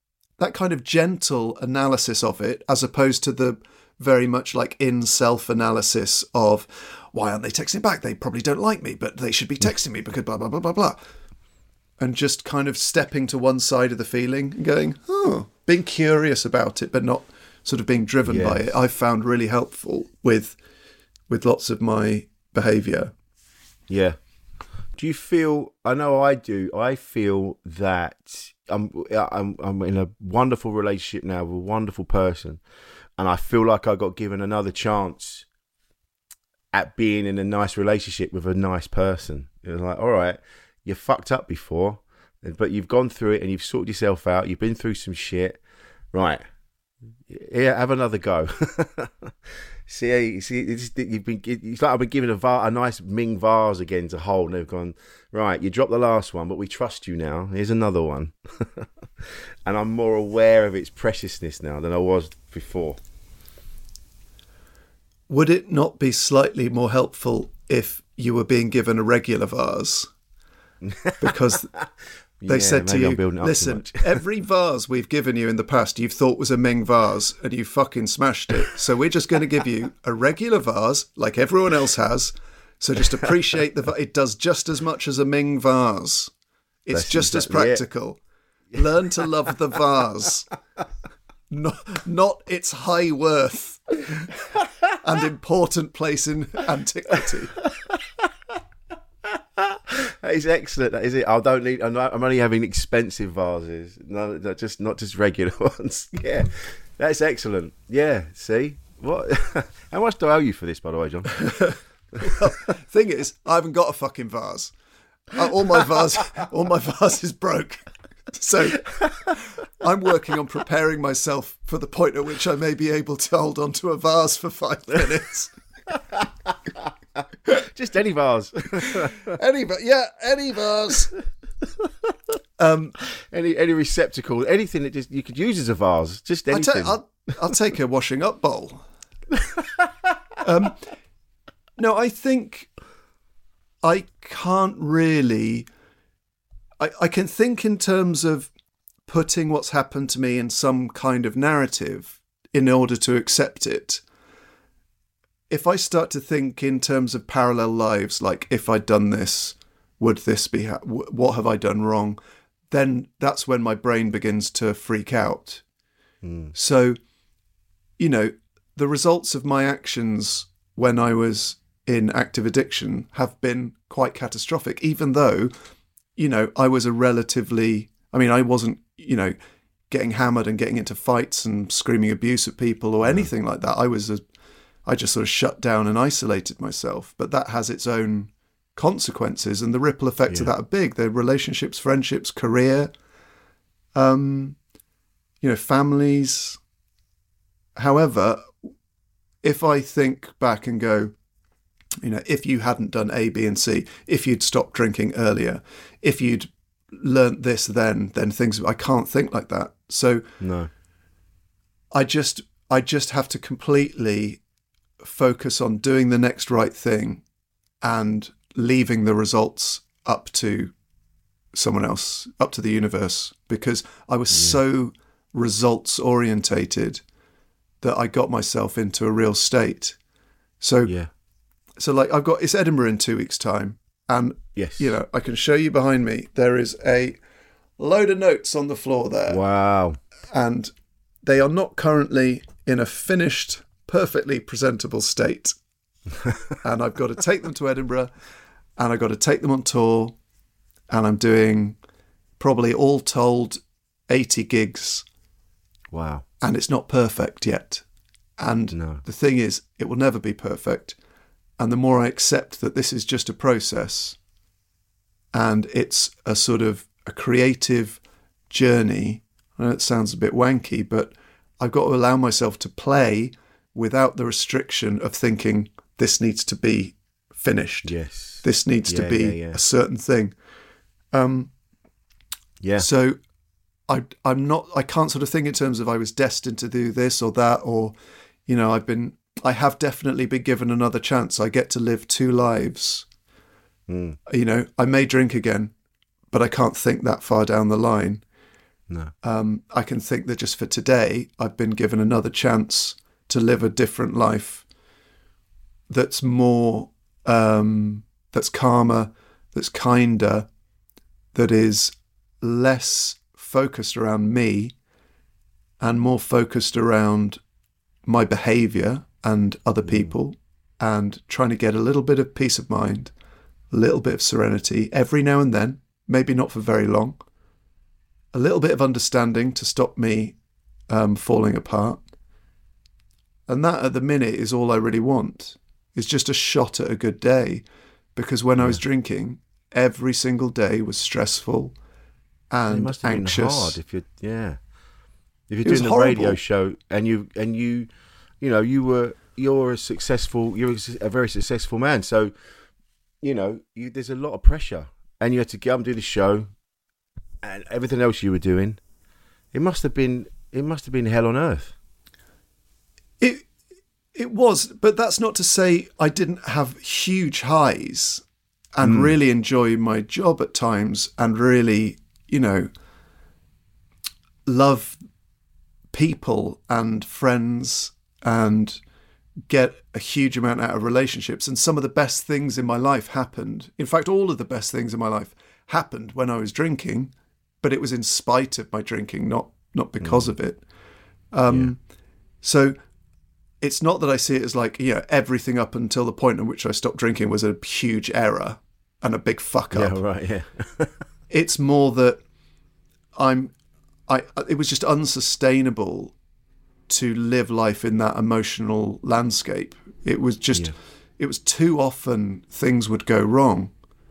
gentle analysis of it, as opposed to the very much like in self-analysis of why aren't they texting back? They probably don't like me, but they should be texting me because blah, blah, blah, blah, blah. And just kind of stepping to one side of the feeling and going, being curious about it, but not sort of being driven by it, I've found really helpful with lots of my behaviour. Yeah. Do you feel? I know I do. I feel that I'm in a wonderful relationship now with a wonderful person, and I feel like I got given another chance at being in a nice relationship with a nice person. It was like, all right, you fucked up before, but you've gone through it and you've sorted yourself out. You've been through some shit, right? Yeah, have another go. It's like I've been given a nice Ming vase again to hold, and they've gone, right, you dropped the last one, but we trust you now. Here's another one. And I'm more aware of its preciousness now than I was before. Would it not be slightly more helpful if you were being given a regular vase? Because they said to you, listen, every vase we've given you in the past you've thought was a Ming vase and you fucking smashed it. So we're just going to give you a regular vase like everyone else has. So just appreciate it does just as much as a Ming vase. It's just as practical. Learn to love the vase, not its high worth and important place in antiquity. That is excellent. That is it. I don't need. I'm only having expensive vases, not just regular ones. Yeah, that's excellent. Yeah. See what? How much do I owe you for this, by the way, John? Well, thing is, I haven't got a fucking vase. All my vases broke. So I'm working on preparing myself for the point at which I may be able to hold on to a vase for 5 minutes. Just any vase. Any vase. Any receptacle, anything that you could use as a vase. Just anything. I'll take a washing up bowl. No, I think I can't really. I can think in terms of putting what's happened to me in some kind of narrative in order to accept it. If I start to think in terms of parallel lives, like if I'd done this, would this be, what have I done wrong? Then that's when my brain begins to freak out. So, the results of my actions when I was in active addiction have been quite catastrophic, even though, I was I wasn't, getting hammered and getting into fights and screaming abuse at people or anything like that. I just sort of shut down and isolated myself. But that has its own consequences, and the ripple effects of that are big. The relationships, friendships, career, families. However, if I think back and go, if you hadn't done A, B, and C, if you'd stopped drinking earlier, if you'd learnt this then things, I can't think like that. So no, I just have to completely focus on doing the next right thing and leaving the results up to someone else, up to the universe, because I was so results orientated that I got myself into a real state. So So like it's Edinburgh in 2 weeks' time, and Yes. you know, I can show you behind me. There is a load of notes on the floor there, Wow. and they are not currently in a finished, perfectly presentable state. And I've got to take them to Edinburgh, and I've got to take them on tour, and I'm doing probably all told 80 gigs, Wow. and it's not perfect yet. And No. the thing is, it will never be perfect. And the more I accept that this is just a process and it's a sort of a creative journey, I know it sounds a bit wanky, but I've got to allow myself to play without the restriction of thinking this needs to be finished. Yes. This needs to be a certain thing. Yeah. So I can't sort of think in terms of I was destined to do this or that, or, you know, I have definitely been given another chance. I get to live 2 lives. You know, I may drink again, but I can't think that far down the line. No. I can think that just for today, I've been given another chance to live a different life that's more, that's calmer, that's kinder, that is less focused around me and more focused around my behaviour and other people, and trying to get a little bit of peace of mind, a little bit of serenity every now and then, maybe not for very long, a little bit of understanding to stop me falling apart. And that at the minute is all I really want, is just a shot at a good day. Because when I was drinking, every single day was stressful and it must have anxious. been hard if you're was doing a horrible. radio show and you're a very successful man. So, you know, there's a lot of pressure, and you had to get up and do the show, and everything else you were doing. It must have been hell on earth. It was, but that's not to say I didn't have huge highs and really enjoy my job at times and really, you know, love people and friends and get a huge amount out of relationships. And some of the best things in my life happened. In fact, all of the best things in my life happened when I was drinking, but it was in spite of my drinking, not because of it. So it's not that I see it as like, you know, everything up until the point at which I stopped drinking was a huge error and a big fuck up. Yeah, right, yeah. It's more that it was just unsustainable to live life in that emotional landscape. It was just, it was too often things would go wrong.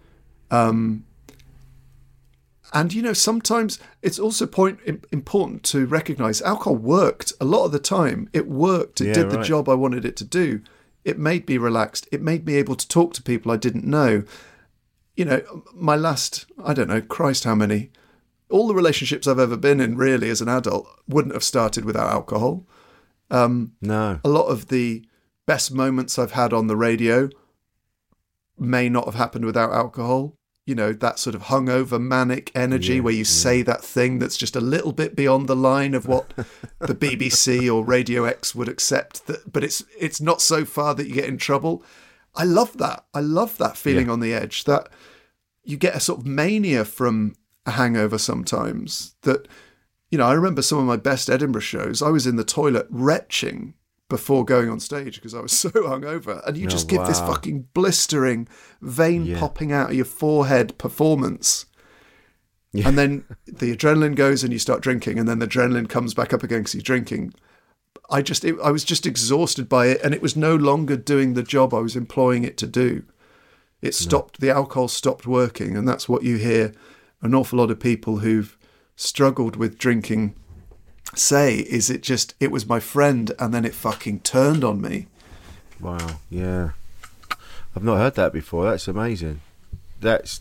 And, you know, sometimes it's also important to recognise alcohol worked a lot of the time. It worked. It did the job I wanted it to do. It made me relaxed. It made me able to talk to people I didn't know. You know, my last, I don't know, Christ, how many, all the relationships I've ever been in really as an adult wouldn't have started without alcohol. No. A lot of the best moments I've had on the radio may not have happened without alcohol. You know, that sort of hungover manic energy where you say that thing that's just a little bit beyond the line of what the BBC or Radio X would accept, but it's not so far that you get in trouble. I love that. I love that feeling on the edge, that you get a sort of mania from a hangover sometimes. That, you know, I remember some of my best Edinburgh shows, I was in the toilet retching before going on stage because I was so hungover, and you just give this fucking blistering, vein popping out of your forehead performance, and then the adrenaline goes and you start drinking, and then the adrenaline comes back up again because you're drinking. I was just exhausted by it, and it was no longer doing the job I was employing it to do. It stopped. The alcohol stopped working, and that's what you hear an awful lot of people who've struggled with drinking say, is it was my friend and then it fucking turned on me. Wow, yeah. I've not heard that before. That's amazing. It's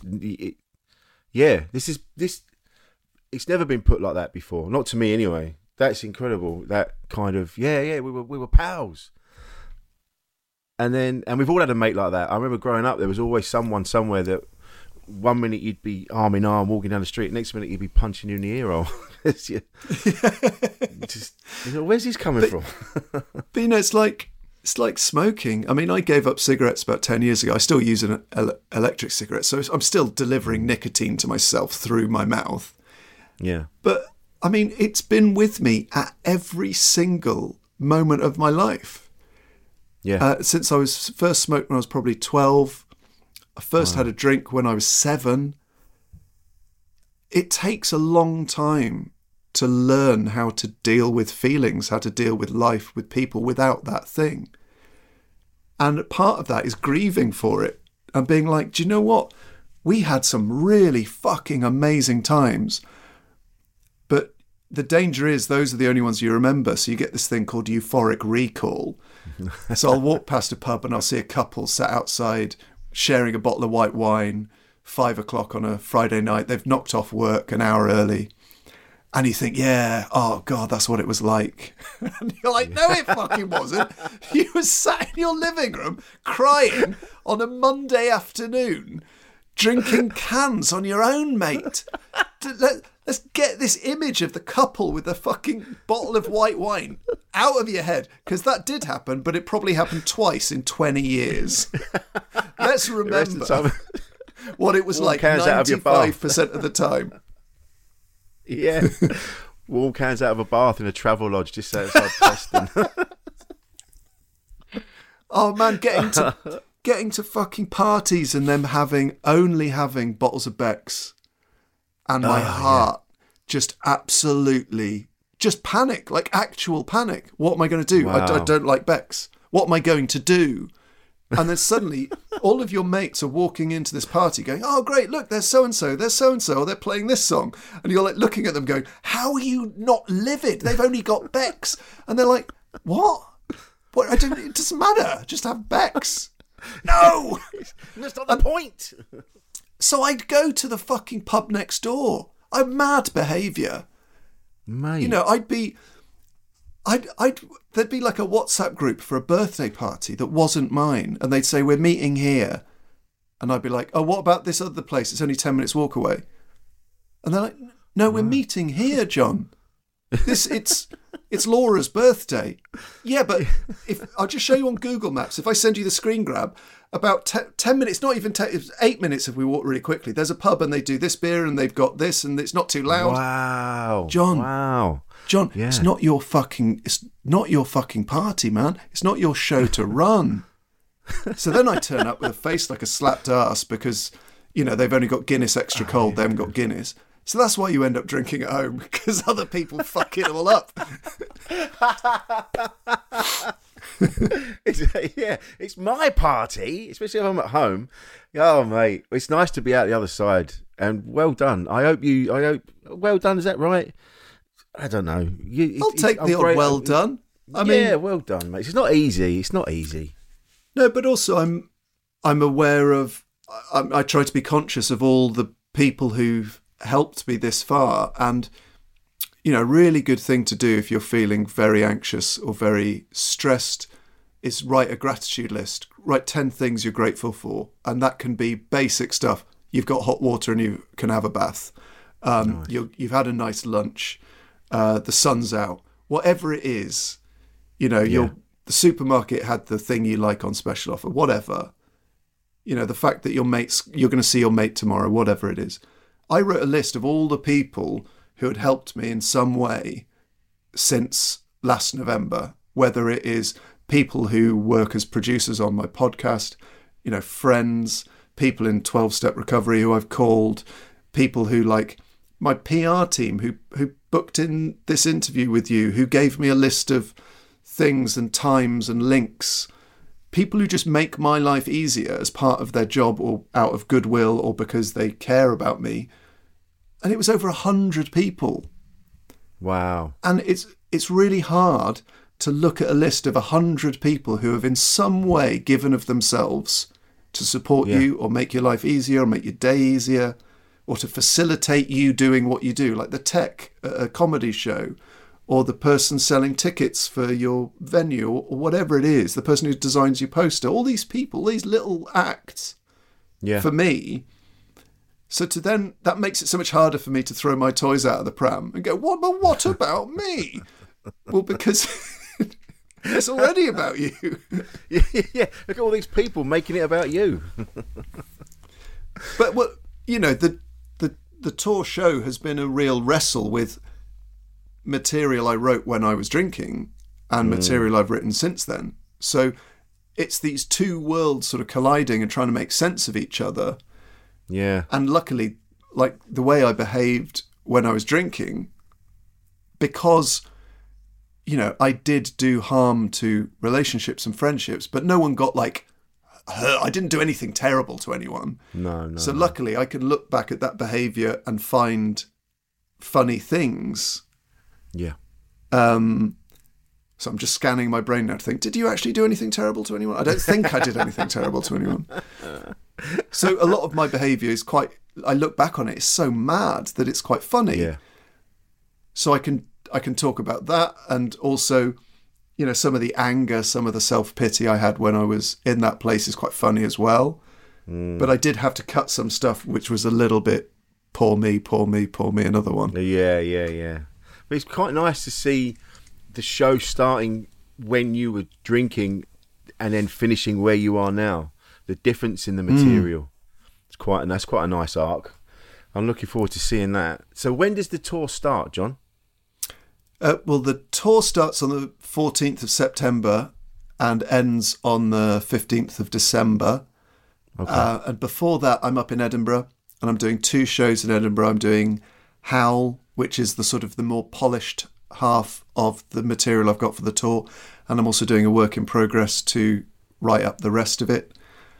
never been put like that before. Not to me anyway. That's incredible. That kind of, we were pals. And we've all had a mate like that. I remember growing up, there was always someone somewhere that 1 minute you'd be arm in arm walking down the street, next minute you'd be punching you in the ear hole. Just, where's this coming from? But you know, it's like It's like smoking. I mean, I gave up cigarettes about 10 years ago. I still use an electric cigarette, so I'm still delivering nicotine to myself through my mouth. Yeah. But, I mean, it's been with me at every single moment of my life. Yeah. Since I was first smoked when I was probably 12. I first had a drink when I was 7. It takes a long time to learn how to deal with feelings, how to deal with life, with people without that thing. And part of that is grieving for it and being like, do you know what? We had some really fucking amazing times. But the danger is those are the only ones you remember. So you get this thing called euphoric recall. So I'll walk past a pub and I'll see a couple sat outside sharing a bottle of white wine, 5 o'clock on a Friday night. They've knocked off work an hour early. And you think, yeah, oh God, that's what it was like. And you're like, no, it fucking wasn't. You were sat in your living room crying on a Monday afternoon, drinking cans on your own, mate. Let's get this image of the couple with the fucking bottle of white wine out of your head, because that did happen, but it probably happened twice in 20 years. Let's remember what it was like 95% of the time. Yeah. Warm cans out of a bath in a travel lodge just outside Preston. Oh man, getting to fucking parties and them only having bottles of Beck's, and my heart just absolutely just panic, like actual panic. What am I going to do? Wow. I don't like Beck's. What am I going to do? And then suddenly all of your mates are walking into this party going, oh, great, look, there's so-and-so, or they're playing this song. And you're like looking at them going, how are you not livid? They've only got Beck's. And they're like, what? It doesn't matter. Just have Beck's. No! That's not the point. So I'd go to the fucking pub next door. I'm mad behaviour. Mate. You know, there'd be like a WhatsApp group for a birthday party that wasn't mine, and they'd say, we're meeting here. And I'd be like, oh, what about this other place? It's only 10 minutes walk away. And they're like, no, we're meeting here, John. It's Laura's birthday. Yeah, but I'll just show you on Google Maps. If I send you the screen grab, about 10 minutes, not even 10, it's 8 minutes if we walk really quickly. There's a pub and they do this beer and they've got this and it's not too loud. Wow. John. Wow. John, Yeah. it's not your fucking party, man. It's not your show to run. So then I turn up with a face like a slapped ass because, you know, they've only got Guinness extra cold. They haven't got Guinness. So that's why you end up drinking at home, because other people fuck it all up. It's my party, especially if I'm at home. Oh, mate, it's nice to be out the other side. And well done. Well done, is that right? I don't know. I'll take the odd well done. I mean, well done, mate. It's not easy. No, but also I'm aware of. I try to be conscious of all the people who've helped me this far, and you know, really good thing to do if you're feeling very anxious or very stressed is write a gratitude list. Write 10 things you're grateful for, and that can be basic stuff. You've got hot water and you can have a bath. Nice. You've had a nice lunch. The sun's out. Whatever it is, you know, the supermarket had the thing you like on special offer. Whatever. You know, the fact that you're going to see your mate tomorrow. Whatever it is. I wrote a list of all the people who had helped me in some way since last November, whether it is people who work as producers on my podcast, you know, friends, people in 12-step recovery who I've called, people who, like my PR team who booked in this interview with you, who gave me a list of things and times and links, people who just make my life easier as part of their job or out of goodwill or because they care about me. And it was over 100 people. Wow. And it's really hard to look at a list of 100 people who have in some way given of themselves to support you or make your life easier or make your day easier or to facilitate you doing what you do, like the tech at a comedy show or the person selling tickets for your venue or whatever it is, the person who designs your poster, all these people, these little acts for me. So that makes it so much harder for me to throw my toys out of the pram and go, what about me? Well, because It's already about you. Yeah. Look at all these people making it about you. But what the tour show has been a real wrestle with material I wrote when I was drinking and material I've written since then. So it's these two worlds sort of colliding and trying to make sense of each other. Yeah. And luckily, like the way I behaved when I was drinking, because, I did do harm to relationships and friendships, but no one got like hurt. I didn't do anything terrible to anyone. No. So luckily I can look back at that behaviour and find funny things. Yeah. So I'm just scanning my brain now to think, did you actually do anything terrible to anyone? I don't think I did anything terrible to anyone. So a lot of my behaviour is I look back on it, it's so mad that it's quite funny. Yeah. So I can talk about that, and also, some of the anger, some of the self-pity I had when I was in that place is quite funny as well. But I did have to cut some stuff which was a little bit poor me, another one. Yeah. But it's quite nice to see the show starting when you were drinking and then finishing where you are now. The difference in the material. That's quite a nice arc. I'm looking forward to seeing that. So when does the tour start, John? Well, the tour starts on the 14th of September and ends on the 15th of December. Okay. And before that, I'm up in Edinburgh, and I'm doing 2 shows in Edinburgh. I'm doing Howl, which is the sort of the more polished half of the material I've got for the tour, and I'm also doing a work in progress to write up the rest of it.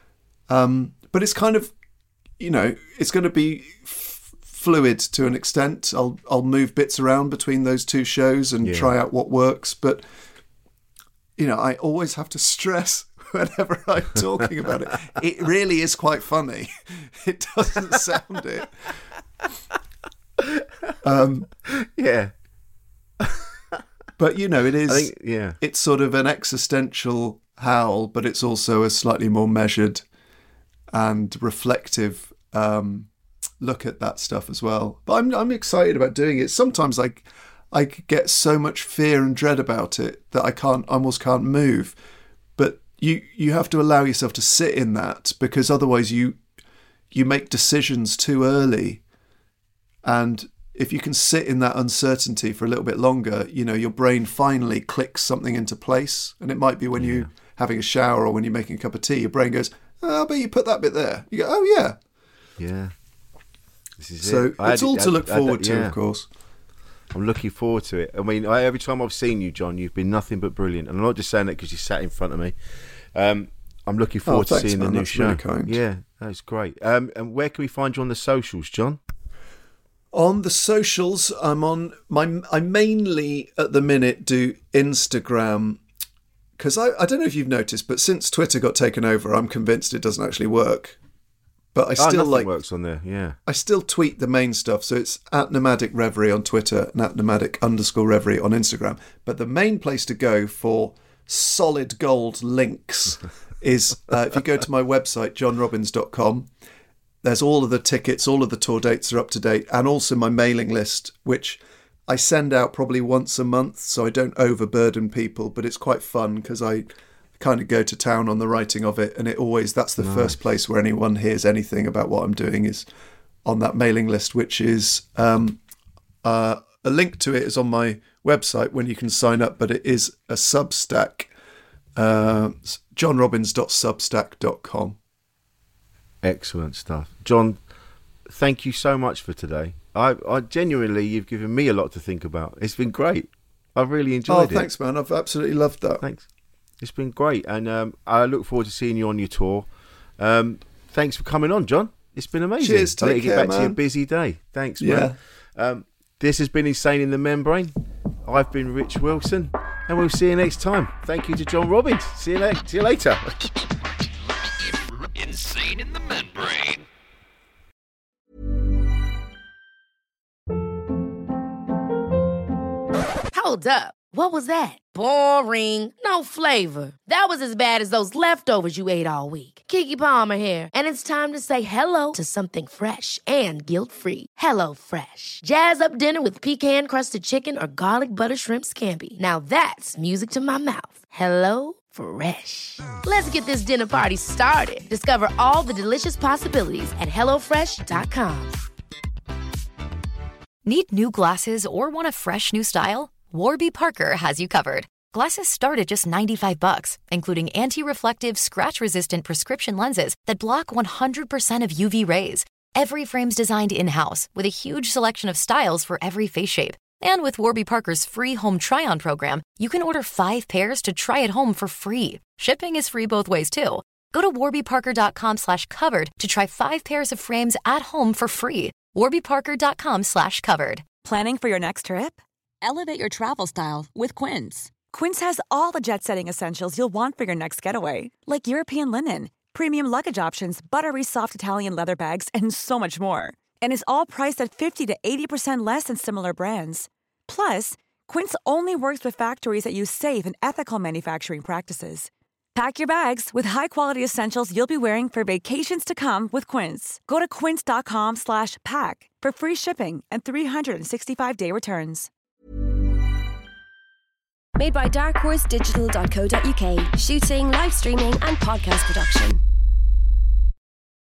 But it's kind of, it's going to be fluid to an extent. I'll move bits around between those 2 shows and try out what works. But, I always have to stress whenever I'm talking about it. It really is quite funny. It doesn't sound it. Yeah. But, it is. I think, it's sort of an existential howl, but it's also a slightly more measured and reflective look at that stuff as well. But I'm excited about doing it. Sometimes I get so much fear and dread about it that I almost can't move. But you have to allow yourself to sit in that, because otherwise you make decisions too early. And if you can sit in that uncertainty for a little bit longer, your brain finally clicks something into place. And it might be when you're having a shower or when you're making a cup of tea, your brain goes, oh, but you put that bit there. You go, oh, yeah. Yeah. This is so it's all to look forward to, of course. I'm looking forward to it. I mean, every time I've seen you, John, you've been nothing but brilliant. And I'm not just saying that because you sat in front of me. I'm looking forward to seeing the new show. Really kind. Yeah, that's great. And where can we find you on the socials, John? On the socials, I mainly at the minute do Instagram, because I don't know if you've noticed, but since Twitter got taken over, I'm convinced it doesn't actually work. But I still nothing works on there. Yeah, I still tweet the main stuff, so it's at Nomadic Reverie on Twitter and at Nomadic_Reverie on Instagram. But the main place to go for solid gold links is if you go to my website johnrobbins.com. There's all of the tickets, all of the tour dates are up to date, and also my mailing list, which I send out probably once a month, so I don't overburden people, but it's quite fun because I kind of go to town on the writing of it, and that's the first place where anyone hears anything about what I'm doing is on that mailing list, which is a link to it is on my website when you can sign up, but it is a Substack, johnrobbins.substack.com. Excellent stuff. John, thank you so much for today. I genuinely, you've given me a lot to think about. It's been great. I've really enjoyed it. Oh, thanks, man. I've absolutely loved that. Thanks. It's been great. And I look forward to seeing you on your tour. Thanks for coming on, John. It's been amazing. Cheers. Take care, get back man. to your busy day. Thanks, man. This has been Insane in the Membrane. I've been Rich Wilson, and we'll see you next time. Thank you to John Robbins. See you later. Insane in the Membrane. Hold up. What was that? Boring. No flavor. That was as bad as those leftovers you ate all week. Keke Palmer here, and it's time to say hello to something fresh and guilt-free. HelloFresh. Jazz up dinner with pecan-crusted chicken or garlic butter shrimp scampi. Now that's music to my mouth. HelloFresh. Let's get this dinner party started. Discover all the delicious possibilities at HelloFresh.com. Need new glasses or want a fresh new style? Warby Parker has you covered. Glasses start at just $95, including anti-reflective, scratch-resistant prescription lenses that block 100% of UV rays. Every frame's designed in-house with a huge selection of styles for every face shape. And with Warby Parker's free home try-on program, you can order 5 pairs to try at home for free. Shipping is free both ways, too. Go to warbyparker.com/covered to try 5 pairs of frames at home for free. warbyparker.com/covered. Planning for your next trip? Elevate your travel style with Quince. Quince has all the jet-setting essentials you'll want for your next getaway, like European linen, premium luggage options, buttery soft Italian leather bags, and so much more. And is all priced at 50 to 80% less than similar brands. Plus, Quince only works with factories that use safe and ethical manufacturing practices. Pack your bags with high-quality essentials you'll be wearing for vacations to come with Quince. Go to quince.com/pack for free shipping and 365-day returns. Made by darkhorsedigital.co.uk. Shooting, live streaming and podcast production.